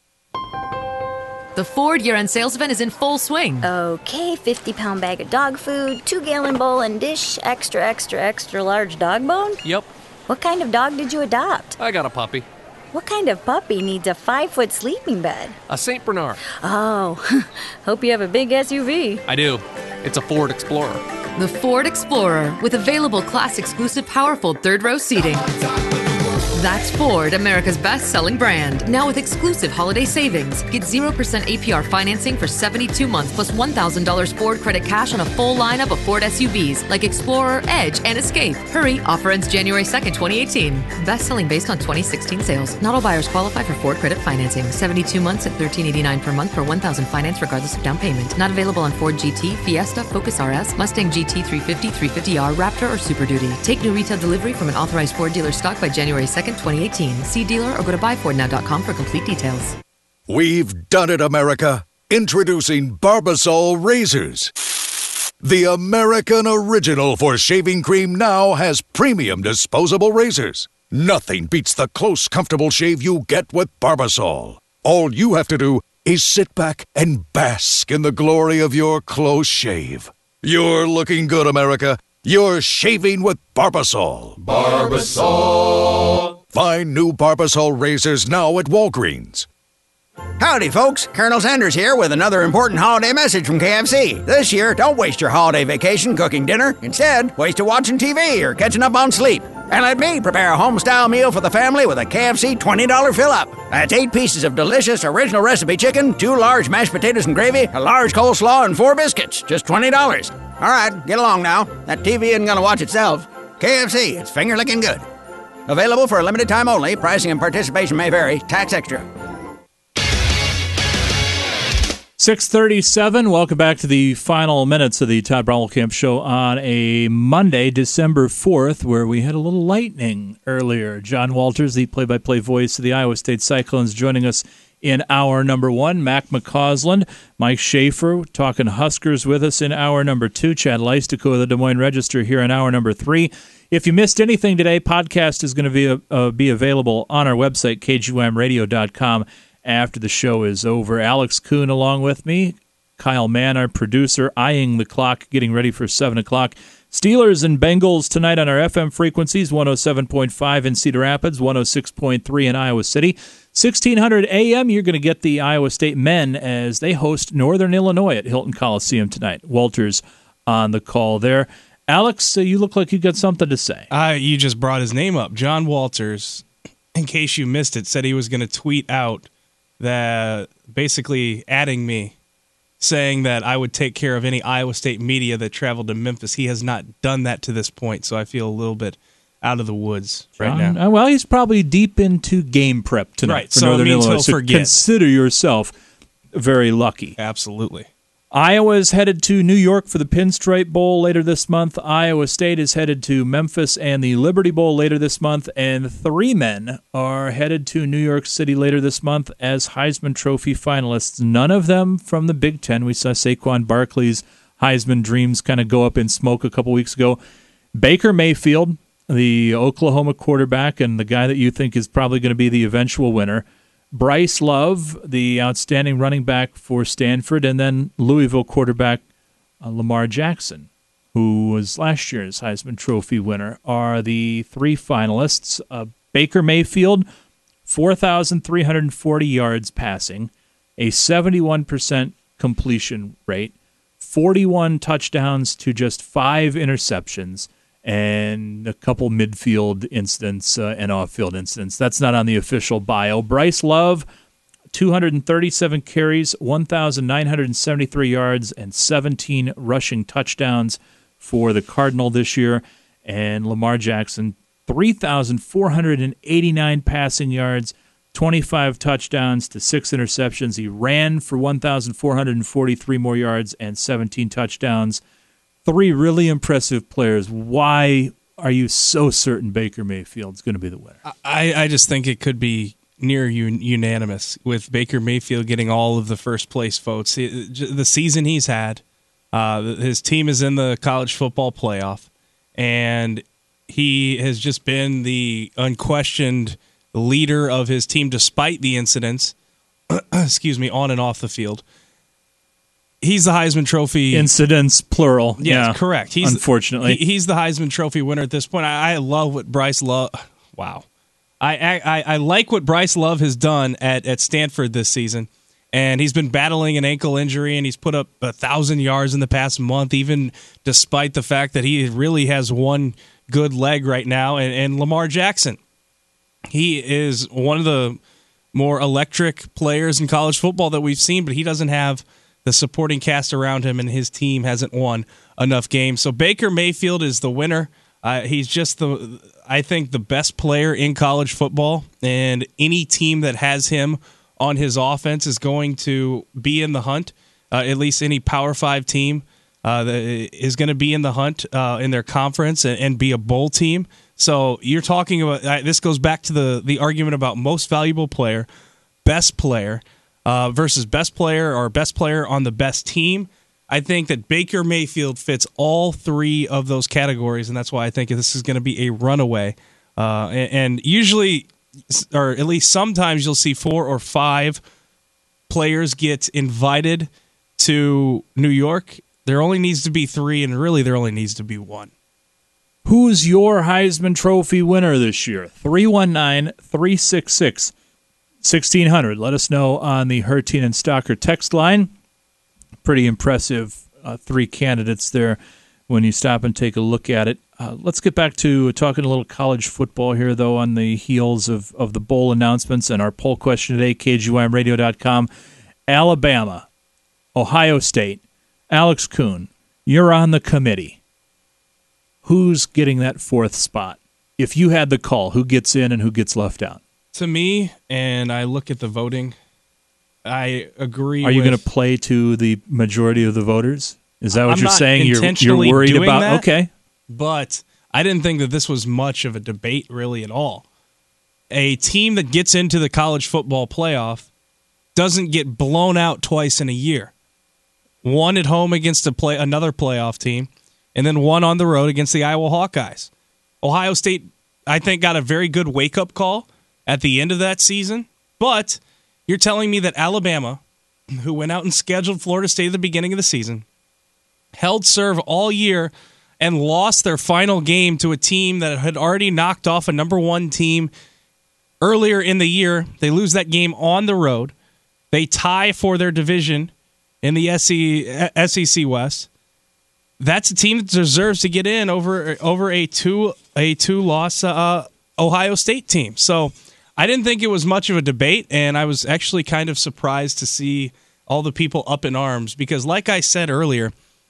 Speaker 20: The Ford year-end sales event is in full swing.
Speaker 2: Okay, fifty-pound bag of dog food, two-gallon bowl and dish, extra, extra, extra large dog bone?
Speaker 18: Yep.
Speaker 2: What kind of dog did you adopt?
Speaker 18: I got a puppy.
Speaker 2: What kind of puppy needs a five-foot sleeping bed?
Speaker 18: A Saint Bernard.
Speaker 2: Oh, hope you have a big S U V.
Speaker 18: I do. It's a Ford Explorer.
Speaker 20: The Ford Explorer, with available class-exclusive powerful third-row seating. That's Ford, America's best-selling brand. Now with exclusive holiday savings. Get zero percent A P R financing for seventy-two months plus one thousand dollars Ford credit cash on a full lineup of Ford S U Vs like Explorer, Edge, and Escape. Hurry, offer ends January second, twenty eighteen. Best-selling based on twenty sixteen sales. Not all buyers qualify for Ford credit financing. seventy-two months at thirteen eighty-nine per month for one thousand dollars finance regardless of down payment. Not available on Ford G T, Fiesta, Focus R S, Mustang G T three fifty, three fifty R, Raptor, or Super Duty. Take new retail delivery from an authorized Ford dealer stock by January second, twenty eighteen. See dealer or go to buy ford now dot com for complete details.
Speaker 21: We've done it, America. Introducing Barbasol razors. The American original for shaving cream now has premium disposable razors. Nothing beats the close, comfortable shave you get with Barbasol. All you have to do is sit back and bask in the glory of your close shave. You're looking good, America. You're shaving with Barbasol. Barbasol. Find new Barbasol razors now at Walgreens.
Speaker 9: Howdy, folks. Colonel Sanders here with another important holiday message from K F C. This year, don't waste your holiday vacation cooking dinner. Instead, waste it watching T V or catching up on sleep. And let me prepare a home-style meal for the family with a K F C twenty dollars fill-up. That's eight pieces of delicious original recipe chicken, two large mashed potatoes and gravy, a large coleslaw, and four biscuits. Just twenty dollars. All right, get along now. That T V isn't going to watch itself. K F C, it's finger licking good. Available for a limited time only. Pricing and participation may vary. Tax extra.
Speaker 14: six thirty-seven. Welcome back to the final minutes of the Todd Brommelkamp Show on a Monday, December fourth, where we had a little lightning earlier. John Walters, the play-by-play voice of the Iowa State Cyclones, joining us in hour number one. Mac McCausland, Mike Schaefer talking Huskers with us in hour number two. Chad Leistico of the Des Moines Register here in hour number three. If you missed anything today, podcast is going to be uh, be available on our website, K G Y M radio dot com, after the show is over. Alex Kuhn along with me, Kyle Mann, our producer, eyeing the clock, getting ready for seven o'clock. Steelers and Bengals tonight on our F M frequencies, one oh seven point five in Cedar Rapids, one oh six point three in Iowa City. sixteen hundred A M, you're going to get the Iowa State men as they host Northern Illinois at Hilton Coliseum tonight. Walters on the call there. Alex, uh, you look like you got something to say.
Speaker 16: Uh, you just brought his name up. John Walters, in case you missed it, said he was going to tweet out that basically adding me, saying that I would take care of any Iowa State media that traveled to Memphis. He has not done that to this point, so I feel a little bit out of the woods right
Speaker 14: John,
Speaker 16: now.
Speaker 14: Uh, well, he's probably deep into game prep tonight
Speaker 16: right,
Speaker 14: for
Speaker 16: so
Speaker 14: Northern
Speaker 16: it means
Speaker 14: Illinois.
Speaker 16: he'll
Speaker 14: So
Speaker 16: forget.
Speaker 14: Consider yourself very lucky.
Speaker 16: Absolutely.
Speaker 14: Iowa is headed to New York for the Pinstripe Bowl later this month. Iowa State is headed to Memphis and the Liberty Bowl later this month. And three men are headed to New York City later this month as Heisman Trophy finalists. None of them from the Big Ten. We saw Saquon Barkley's Heisman dreams kind of go up in smoke a couple weeks ago. Baker Mayfield, the Oklahoma quarterback and the guy that you think is probably going to be the eventual winner. Bryce Love, the outstanding running back for Stanford, and then Louisville quarterback uh, Lamar Jackson, who was last year's Heisman Trophy winner, are the three finalists. Uh, Baker Mayfield, four thousand three hundred forty yards passing, a seventy-one percent completion rate, forty-one touchdowns to just five interceptions, and a couple midfield incidents uh, and off-field incidents. That's not on the official bio. Bryce Love, two hundred thirty-seven carries, one thousand nine hundred seventy-three yards, and seventeen rushing touchdowns for the Cardinal this year. And Lamar Jackson, three thousand four hundred eighty-nine passing yards, twenty-five touchdowns to six interceptions. He ran for one thousand four hundred forty-three more yards and seventeen touchdowns. Three really impressive players. Why are you so certain Baker Mayfield's going to be the winner?
Speaker 16: I, I just think it could be near un- unanimous with Baker Mayfield getting all of the first place votes. He, the season he's had, uh, his team is in the college football playoff, and he has just been the unquestioned leader of his team despite the incidents, excuse me, on and off the field. He's the Heisman Trophy.
Speaker 14: Incidents, plural.
Speaker 16: Yes,
Speaker 14: yeah,
Speaker 16: correct. He's,
Speaker 14: unfortunately.
Speaker 16: He, he's the Heisman Trophy winner at this point. I, I love what Bryce Love. Wow. I, I I like what Bryce Love has done at, at Stanford this season. And he's been battling an ankle injury, and he's put up one thousand yards in the past month, even despite the fact that he really has one good leg right now. And, and Lamar Jackson, he is one of the more electric players in college football that we've seen, but he doesn't have the supporting cast around him, and his team hasn't won enough games. So Baker Mayfield is the winner. Uh, he's just the, I think, the best player in college football, and any team that has him on his offense is going to be in the hunt. Uh, at least any Power Five team uh, that is going to be in the hunt uh, in their conference and, and be a bowl team. So you're talking about uh, this goes back to the the argument about most valuable player, best player. Uh, versus best player or best player on the best team. I think that Baker Mayfield fits all three of those categories, and that's why I think this is going to be a runaway. Uh, and, and usually, or at least sometimes, you'll see four or five players get invited to New York. There only needs to be three, and really there only needs to be one.
Speaker 14: Who's your Heisman Trophy winner this year? three one nine, three six six, sixteen hundred. Let us know on the Hertine and Stalker text line. Pretty impressive uh, three candidates there when you stop and take a look at it. Uh, let's get back to talking a little college football here, though, on the heels of, of the bowl announcements and our poll question today, K G Y M radio dot com. Alabama, Ohio State, Alex Kuhn, you're on the committee. who's getting that fourth spot? If you had the call, who gets in and who gets left out?
Speaker 16: To me, and I look at the voting, I agree.
Speaker 14: Are you
Speaker 16: with,
Speaker 14: going to play to the majority of the voters? Is that what
Speaker 16: I'm
Speaker 14: you're
Speaker 16: not
Speaker 14: saying? You're,
Speaker 16: intentionally
Speaker 14: you're worried
Speaker 16: doing
Speaker 14: about?
Speaker 16: that,
Speaker 14: Okay.
Speaker 16: But I didn't think that this was much of a debate really at all. A team that gets into the college football playoff doesn't get blown out twice in a year. One at home against a play another playoff team, and then one on the road against the Iowa Hawkeyes. Ohio State, I think, got a very good wake-up call at the end of that season, but you're telling me that Alabama, who went out and scheduled Florida State at the beginning of the season, held serve all year and lost their final game to a team that had already knocked off a number one team earlier in the year. They lose that game on the road. They tie for their division in the S E C West. That's a team that deserves to get in over over a two a two loss uh, Ohio State team. So I didn't think it was much of a debate, and I was actually kind of surprised to see all the people up in arms because, like I said earlier,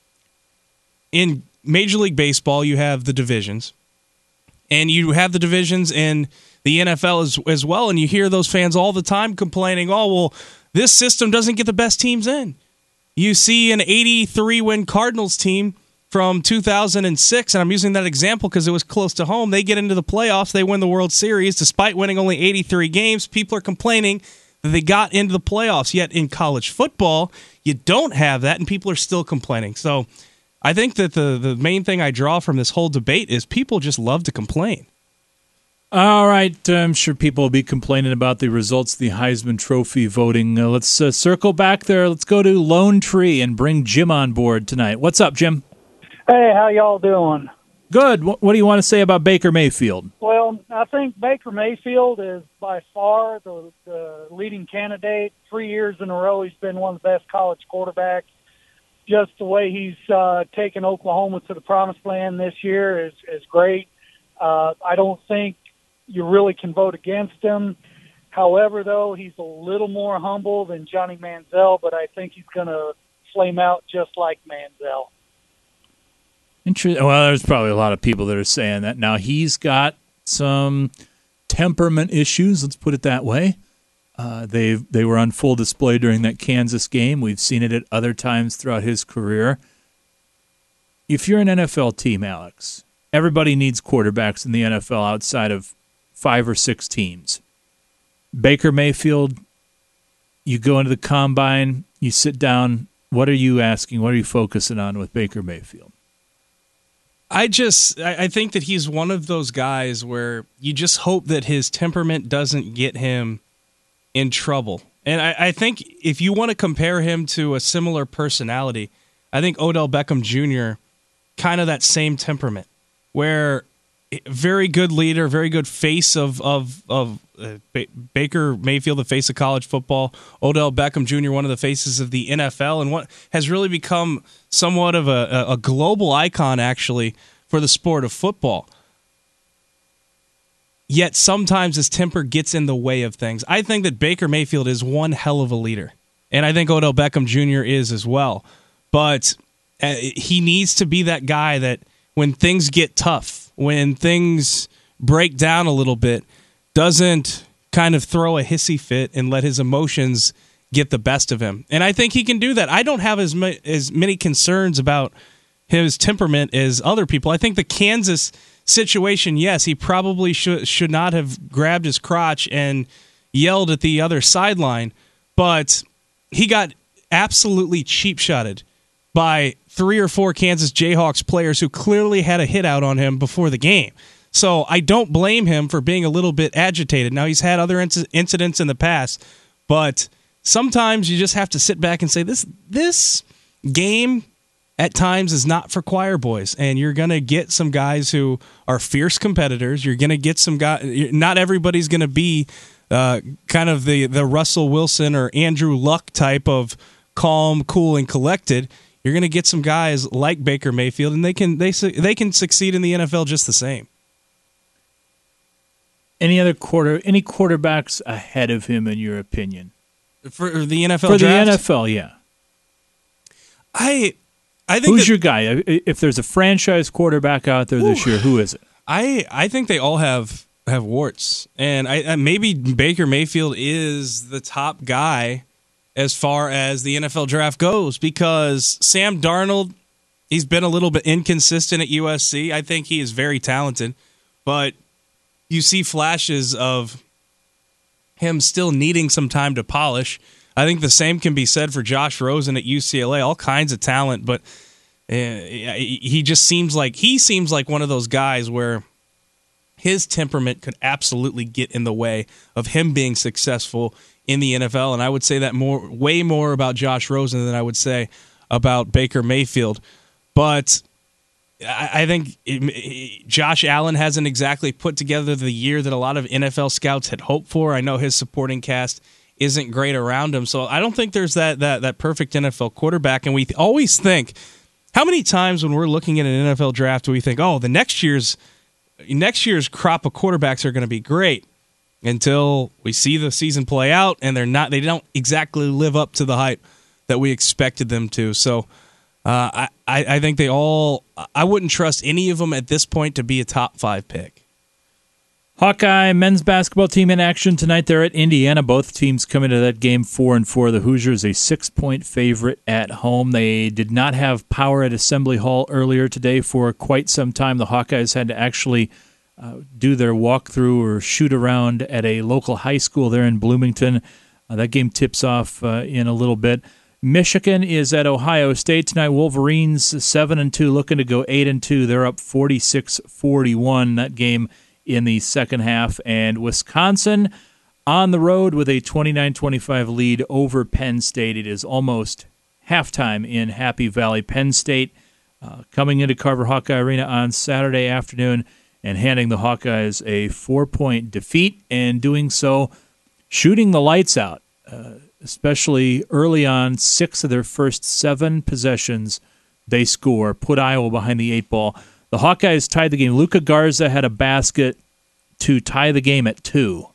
Speaker 16: in Major League Baseball you have the divisions, and you have the divisions in the N F L as as well. And you hear those fans all the time complaining, "Oh, well, this system doesn't get the best teams in." You see an eighty-three win Cardinals team from two thousand six, and I'm using that example because it was close to home. They get into the playoffs. They win the World Series. Despite winning only eighty-three games, people are complaining that they got into the playoffs. Yet in college football, you don't have that, and people are still complaining. So I think that the, the main thing I draw from this whole debate is people just love to complain.
Speaker 14: All right, I'm sure people will be complaining about the results of the Heisman Trophy voting. Uh, let's uh, circle back there. Let's go to Lone Tree and bring Jim on board tonight. What's up, Jim?
Speaker 1: Hey, how y'all doing?
Speaker 14: Good. What, what do you want to say about Baker Mayfield?
Speaker 1: Well, I think Baker Mayfield is by far the, the leading candidate. Three years in a row, he's been one of the best college quarterbacks. Just the way he's uh, taken Oklahoma to the promised land this year is, is great. Uh, I don't think you really can vote against him. However, though, he's a little more humble than Johnny Manziel, but I think he's going to flame out just like Manziel.
Speaker 14: Interesting. Well, there's probably a lot of people that are saying that. Now, he's got some temperament issues, let's put it that way. Uh, they they were on full display during that Kansas game. We've seen it at other times throughout his career. If you're an N F L team, Alex, everybody needs quarterbacks in the N F L outside of five or six teams. Baker Mayfield, you go into the combine, you sit down. What are you asking? What are you focusing on with Baker Mayfield?
Speaker 16: I just, I think that he's one of those guys where you just hope that his temperament doesn't get him in trouble. And I, I think if you want to compare him to a similar personality, I think Odell Beckham Junior, kind of that same temperament, where very good leader, very good face of of of uh, ba- Baker Mayfield, the face of college football. Odell Beckham Junior, one of the faces of the N F L, and what has really become somewhat of a, a global icon, actually, for the sport of football. Yet sometimes his temper gets in the way of things. I think that Baker Mayfield is one hell of a leader, and I think Odell Beckham Junior is as well. But uh, he needs to be that guy that when things get tough, when things break down a little bit, doesn't kind of throw a hissy fit and let his emotions get the best of him. And I think he can do that. I don't have as, ma- as many concerns about his temperament as other people. I think the Kansas situation, yes, he probably should should not have grabbed his crotch and yelled at the other sideline, but he got absolutely cheap-shotted by three or four Kansas Jayhawks players who clearly had a hit out on him before the game. So I don't blame him for being a little bit agitated. Now, he's had other inc- incidents in the past, but sometimes you just have to sit back and say, this this game at times is not for choir boys, and you're going to get some guys who are fierce competitors. You're going to get some guys. Not everybody's going to be uh, kind of the, the Russell Wilson or Andrew Luck type of calm, cool, and collected. You're going to get some guys like Baker Mayfield, and they can they they can succeed in the N F L just the same.
Speaker 14: Any other quarter, any quarterbacks ahead of him, in your opinion,
Speaker 16: for the N F L
Speaker 14: for
Speaker 16: draft?
Speaker 14: the N F L? Yeah,
Speaker 16: I I think
Speaker 14: Who's
Speaker 16: that,
Speaker 14: your guy? If there's a franchise quarterback out there this
Speaker 16: Ooh.
Speaker 14: year, who is it?
Speaker 16: I I think they all have have warts, and I, I maybe Baker Mayfield is the top guy as far as the N F L draft goes, because Sam Darnold, he's been a little bit inconsistent at U S C. I think he is very talented, but you see flashes of him still needing some time to polish. I think the same can be said for Josh Rosen at U C L A. All kinds of talent, but uh, he just seems like he seems like one of those guys where his temperament could absolutely get in the way of him being successful in the N F L. And I would say that more, way more about Josh Rosen than I would say about Baker Mayfield. But I, I think it, it, Josh Allen hasn't exactly put together the year that a lot of N F L scouts had hoped for. I know his supporting cast isn't great around him, so I don't think there's that that that perfect N F L quarterback. And we always think, how many times when we're looking at an N F L draft do we think, oh, the next year's next year's crop of quarterbacks are going to be great, until we see the season play out and they're not, they don't exactly live up to the hype that we expected them to. So uh, I, I think they all, I wouldn't trust any of them at this point to be a top five pick.
Speaker 14: Hawkeye men's basketball team in action tonight. They're at Indiana. Both teams come into that game four and four. The Hoosiers a six-point favorite at home. They did not have power at Assembly Hall earlier today for quite some time. The Hawkeyes had to actually uh, do their walkthrough or shoot around at a local high school there in Bloomington. Uh, that game tips off uh, in a little bit. Michigan is at Ohio State tonight. Wolverines seven and two, looking to go eight and two. They're up forty-six forty-one. That game in the second half. And Wisconsin on the road with a twenty-nine twenty-five lead over Penn State. It is almost halftime in Happy Valley. Penn State uh, coming into Carver Hawkeye Arena on Saturday afternoon and handing the Hawkeyes a four-point defeat, and doing so shooting the lights out, uh, especially early on. Six of their first seven possessions they score, put Iowa behind the eight ball. The Hawkeyes tied the game. Luka Garza had a basket to tie the game at two,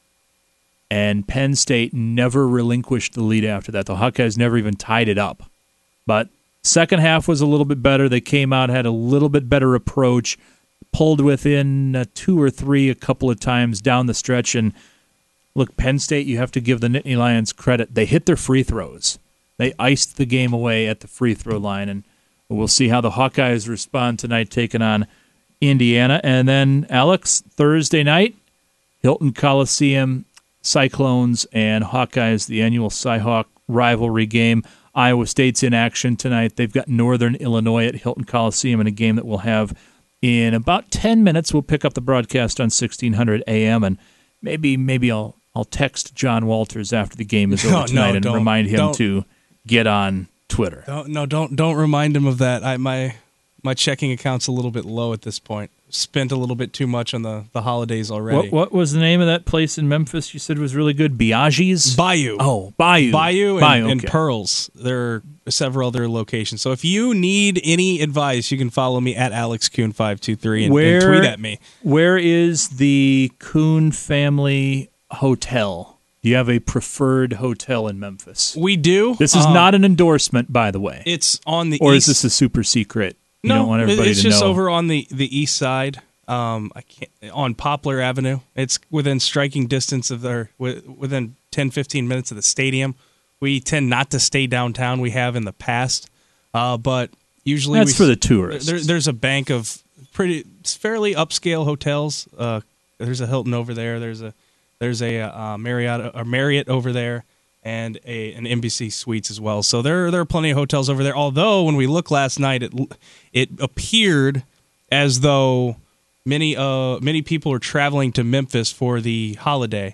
Speaker 14: and Penn State never relinquished the lead after that. The Hawkeyes never even tied it up. But second half was a little bit better. They came out, had a little bit better approach, pulled within uh, two or three a couple of times down the stretch. And look, Penn State, you have to give the Nittany Lions credit. They hit their free throws. They iced the game away at the free throw line, and we'll see how the Hawkeyes respond tonight, taking on Indiana. And then, Alex, Thursday night, Hilton Coliseum, Cyclones and Hawkeyes, the annual Cy-Hawk rivalry game. Iowa State's in action tonight. They've got Northern Illinois at Hilton Coliseum in a game that we'll have in about ten minutes. We'll pick up the broadcast on sixteen hundred A M, and maybe maybe I'll I'll text John Walters after the game is over
Speaker 16: no,
Speaker 14: tonight
Speaker 16: no,
Speaker 14: and
Speaker 16: don't,
Speaker 14: remind him
Speaker 16: don't.
Speaker 14: to get on Twitter.
Speaker 16: Don't, no, don't don't remind him of that. I my my checking account's a little bit low at this point. Spent a little bit too much on the, the holidays already.
Speaker 14: What, what was the name of that place in Memphis you said was really good? Biaggi's?
Speaker 16: Bayou.
Speaker 14: Oh, Bayou.
Speaker 16: Bayou and,
Speaker 14: Bayou, okay.
Speaker 16: and Pearls. There are several other locations. So if you need any advice, you can follow me at Alex Kuhn five two three and,
Speaker 14: where,
Speaker 16: and tweet at me.
Speaker 14: Where is the Kuhn family hotel? Do you have a preferred hotel in Memphis?
Speaker 16: We do.
Speaker 14: This is
Speaker 16: um,
Speaker 14: not an endorsement, by the way.
Speaker 16: It's on the
Speaker 14: or
Speaker 16: east.
Speaker 14: is this a super secret? You
Speaker 16: no,
Speaker 14: don't want everybody
Speaker 16: it's
Speaker 14: to
Speaker 16: just
Speaker 14: know.
Speaker 16: over on the, the east side. Um, I can't on Poplar Avenue. It's within striking distance of their within ten, fifteen minutes of the stadium. We tend not to stay downtown. We have in the past, uh, but usually
Speaker 14: that's
Speaker 16: we,
Speaker 14: for the tourists.
Speaker 16: There, there's a bank of pretty fairly upscale hotels. Uh, there's a Hilton over there. There's a there's a uh, Marriott or Marriott over there, and a an Embassy Suites as well. So there there are plenty of hotels over there. Although when we looked last night, it it appeared as though Many uh many people are traveling to Memphis for the holiday,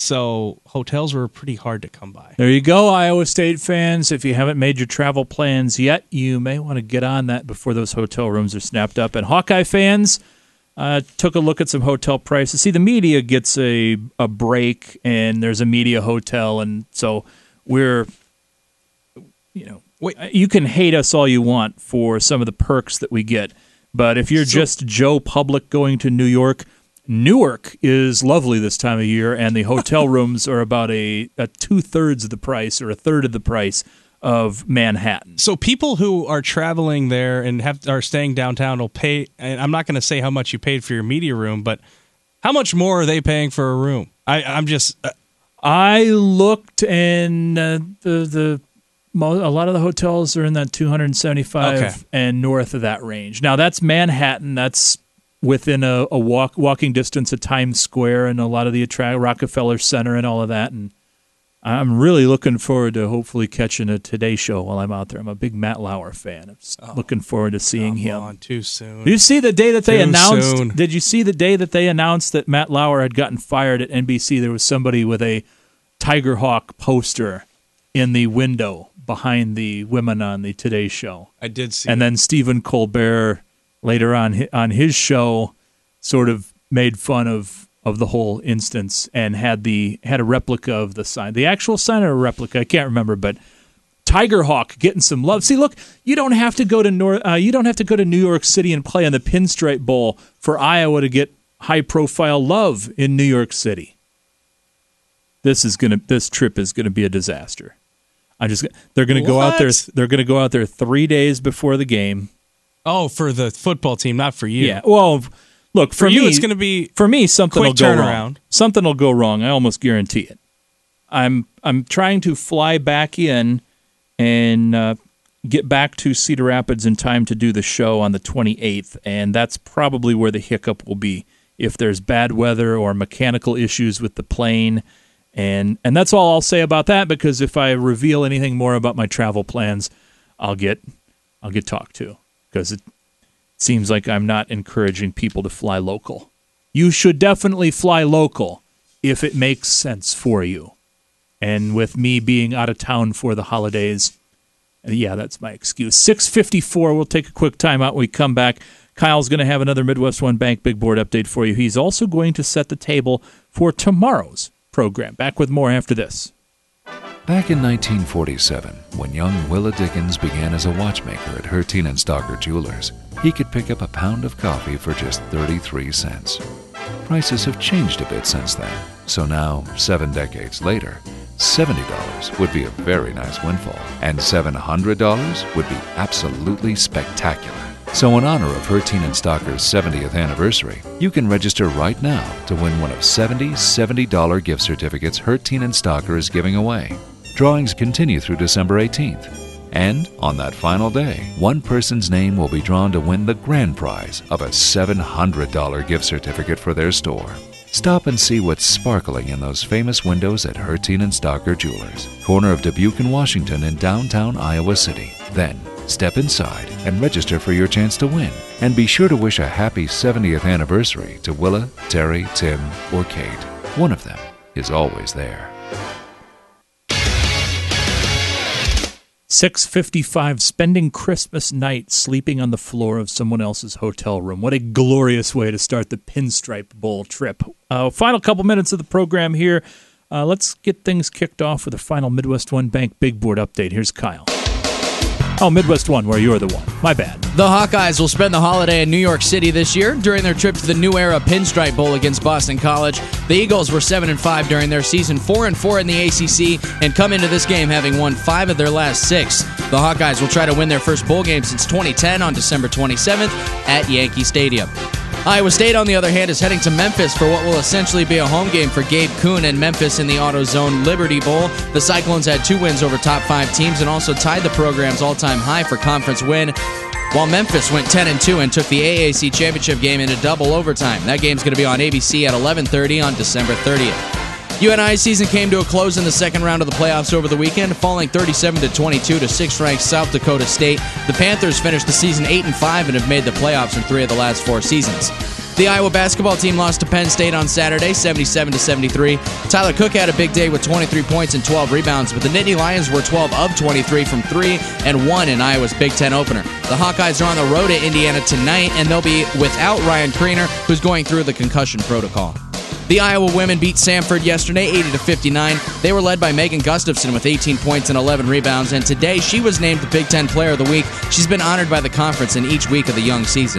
Speaker 16: so hotels were pretty hard to come by.
Speaker 14: There you go, Iowa State fans. If you haven't made your travel plans yet, you may want to get on that before those hotel rooms are snapped up. And Hawkeye fans, uh, took a look at some hotel prices. See, the media gets a a break, and there's a media hotel, and so we're, you know,
Speaker 16: Wait.
Speaker 14: you can hate us all you want for some of the perks that we get. But if you're
Speaker 16: So-
Speaker 14: just Joe Public going to New York, Newark is lovely this time of year, and the hotel rooms are about a, a two-thirds of the price or a third of the price of Manhattan.
Speaker 16: So people who are traveling there and have are staying downtown will pay, and I'm not going to say how much you paid for your media room, but how much more are they paying for a room? I, I'm just... Uh,
Speaker 14: I looked, and uh, the the mo- a lot of the hotels are in that two hundred seventy-five
Speaker 16: Okay.
Speaker 14: and north of that range. Now, that's Manhattan. That's within a, a walk walking distance of Times Square and a lot of the attract Rockefeller Center and all of that. And I'm really looking forward to hopefully catching a Today Show while I'm out there. I'm a big Matt Lauer fan. I'm just
Speaker 16: Oh,
Speaker 14: looking forward to seeing him.
Speaker 16: on, too soon.
Speaker 14: Did you see the day that they
Speaker 16: Too
Speaker 14: announced?
Speaker 16: soon.
Speaker 14: Did you see the day that they announced that Matt Lauer had gotten fired at N B C? There was somebody with a Tiger Hawk poster in the window behind the women on the Today Show.
Speaker 16: I did see
Speaker 14: And
Speaker 16: that.
Speaker 14: then Stephen Colbert later on hi- on his show sort of made fun of, of the whole instance and had the had a replica of the sign. The actual sign or a replica, I can't remember, but Tiger Hawk getting some love. See, look, you don't have to go to North, uh, you don't have to go to New York City and play in the Pinstripe Bowl for Iowa to get high profile love in New York City. This is gonna this trip is gonna be a disaster. I just they're gonna go out there.
Speaker 16: What?
Speaker 14: They're gonna go out there three days before the game.
Speaker 16: Oh, for the football team, not for you.
Speaker 14: Yeah. Well, look, for,
Speaker 16: For you,
Speaker 14: me,
Speaker 16: it's gonna be
Speaker 14: for me something
Speaker 16: quick
Speaker 14: will go
Speaker 16: turnaround.
Speaker 14: wrong. Something will go wrong. I almost guarantee it. I'm I'm trying to fly back in and uh, get back to Cedar Rapids in time to do the show on the twenty-eighth, and that's probably where the hiccup will be if there's bad weather or mechanical issues with the plane. And and that's all I'll say about that, because if I reveal anything more about my travel plans, I'll get I'll get talked to, because it seems like I'm not encouraging people to fly local. You should definitely fly local if it makes sense for you. And with me being out of town for the holidays, yeah, that's my excuse. six fifty-four, we'll take a quick time out when we come back. Kyle's going to have another Midwest One Bank Big Board update for you. He's also going to set the table for tomorrow's program. Back with more after this.
Speaker 3: Back in nineteen forty-seven, when young Willa Dickens began as a watchmaker at Hertine and Stocker Jewelers, he could pick up a pound of coffee for just thirty-three cents. Prices have changed a bit since then, so now, seven decades later, seventy dollars would be a very nice windfall, and seven hundred dollars would be absolutely spectacular. So in honor of Hertine and Stocker's seventieth anniversary, you can register right now to win one of seventy seventy dollars gift certificates Hertine and Stocker is giving away. Drawings continue through December eighteenth. And on that final day, one person's name will be drawn to win the grand prize of a seven hundred dollars gift certificate for their store. Stop and see what's sparkling in those famous windows at Hertine and Stocker Jewelers, corner of Dubuque and Washington in downtown Iowa City. Then, step inside and register for your chance to win. And be sure to wish a happy seventieth anniversary to Willa, Terry, Tim, or Kate. One of them is always there.
Speaker 14: six fifty-five, spending Christmas night sleeping on the floor of someone else's hotel room. What a glorious way to start the Pinstripe Bowl trip. Uh, final couple minutes of the program here. Uh, let's get things kicked off with a final Midwest One Bank Big Board update. Here's Kyle. Oh, Midwest One, where you're the one. My bad.
Speaker 19: The Hawkeyes will spend the holiday in New York City this year during their trip to the New Era Pinstripe Bowl against Boston College. The Eagles were seven and five during their season, four and four in the A C C, and come into this game having won five of their last six. The Hawkeyes will try to win their first bowl game since twenty ten on December twenty-seventh at Yankee Stadium. Iowa State, on the other hand, is heading to Memphis for what will essentially be a home game for Gabe Kuhn and Memphis in the AutoZone Liberty Bowl. The Cyclones had two wins over top five teams and also tied the program's all-time high for conference win, while Memphis went ten and two and took the A A C championship game into double overtime. That game's going to be on A B C at eleven thirty on December thirtieth. U N I's season came to a close in the second round of the playoffs over the weekend, falling thirty-seven to twenty-two to sixth-ranked South Dakota State. The Panthers finished the season eight and five and have made the playoffs in three of the last four seasons. The Iowa basketball team lost to Penn State on Saturday, seventy-seven to seventy-three. Tyler Cook had a big day with twenty-three points and twelve rebounds, but the Nittany Lions were twelve of twenty-three from three and one in Iowa's Big Ten opener. The Hawkeyes are on the road to Indiana tonight, and they'll be without Ryan Kriener, who's going through the concussion protocol. The Iowa women beat Samford yesterday, eighty to fifty-nine. They were led by Megan Gustafson with eighteen points and eleven rebounds, and today she was named the Big Ten Player of the Week. She's been honored by the conference in each week of the young season.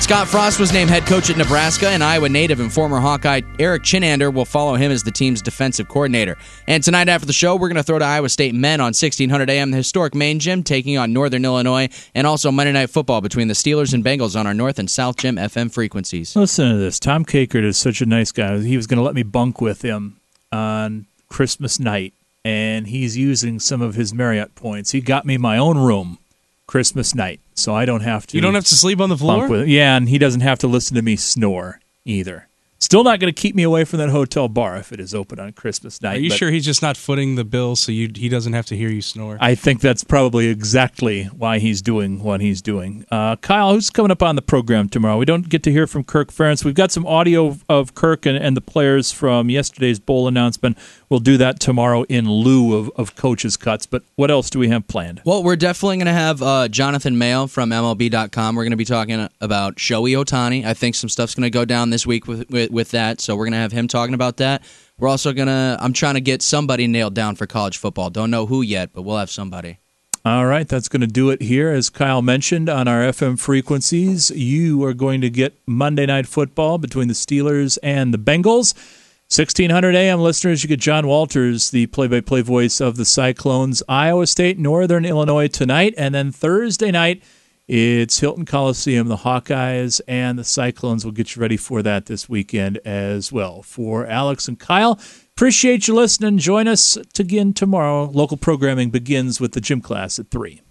Speaker 19: Scott Frost was named head coach at Nebraska, and Iowa native and former Hawkeye Eric Chinander will follow him as the team's defensive coordinator. And tonight after the show, we're going to throw to Iowa State men on sixteen hundred A M, the historic main gym, taking on Northern Illinois, and also Monday Night Football between the Steelers and Bengals on our North and South Gym F M frequencies.
Speaker 14: Listen to this. Tom Kakert is such a nice guy. He was going to let me bunk with him on Christmas night, and he's using some of his Marriott points. He got me my own room Christmas night, so I don't have to.
Speaker 16: You don't have to sleep on the floor?
Speaker 14: With, yeah, and he doesn't have to listen to me snore either. Still not going to keep me away from that hotel bar if it is open on Christmas night.
Speaker 16: Are you sure he's just not footing the bill so you, he doesn't have to hear you snore?
Speaker 14: I think that's probably exactly why he's doing what he's doing. Uh, Kyle, who's coming up on the program tomorrow? We don't get to hear from Kirk Ferentz. We've got some audio of Kirk and, and the players from yesterday's bowl announcement. We'll do that tomorrow in lieu of, of coaches' cuts. But what else do we have planned?
Speaker 19: Well, we're definitely going to have uh, Jonathan Mayo from M L B dot com. We're going to be talking about Shohei Ohtani. I think some stuff's going to go down this week with, with, with that. So we're going to have him talking about that. We're also going to, I'm trying to get somebody nailed down for college football. Don't know who yet, but we'll have somebody.
Speaker 14: All right, that's going to do it here. As Kyle mentioned on our F M frequencies, you are going to get Monday Night Football between the Steelers and the Bengals. sixteen hundred A M listeners, you get John Walters, the play-by-play voice of the Cyclones, Iowa State, Northern Illinois tonight. And then Thursday night, it's Hilton Coliseum. The Hawkeyes and the Cyclones will get you ready for that this weekend as well. For Alex and Kyle, appreciate you listening. Join us again tomorrow. Local programming begins with the gym class at three.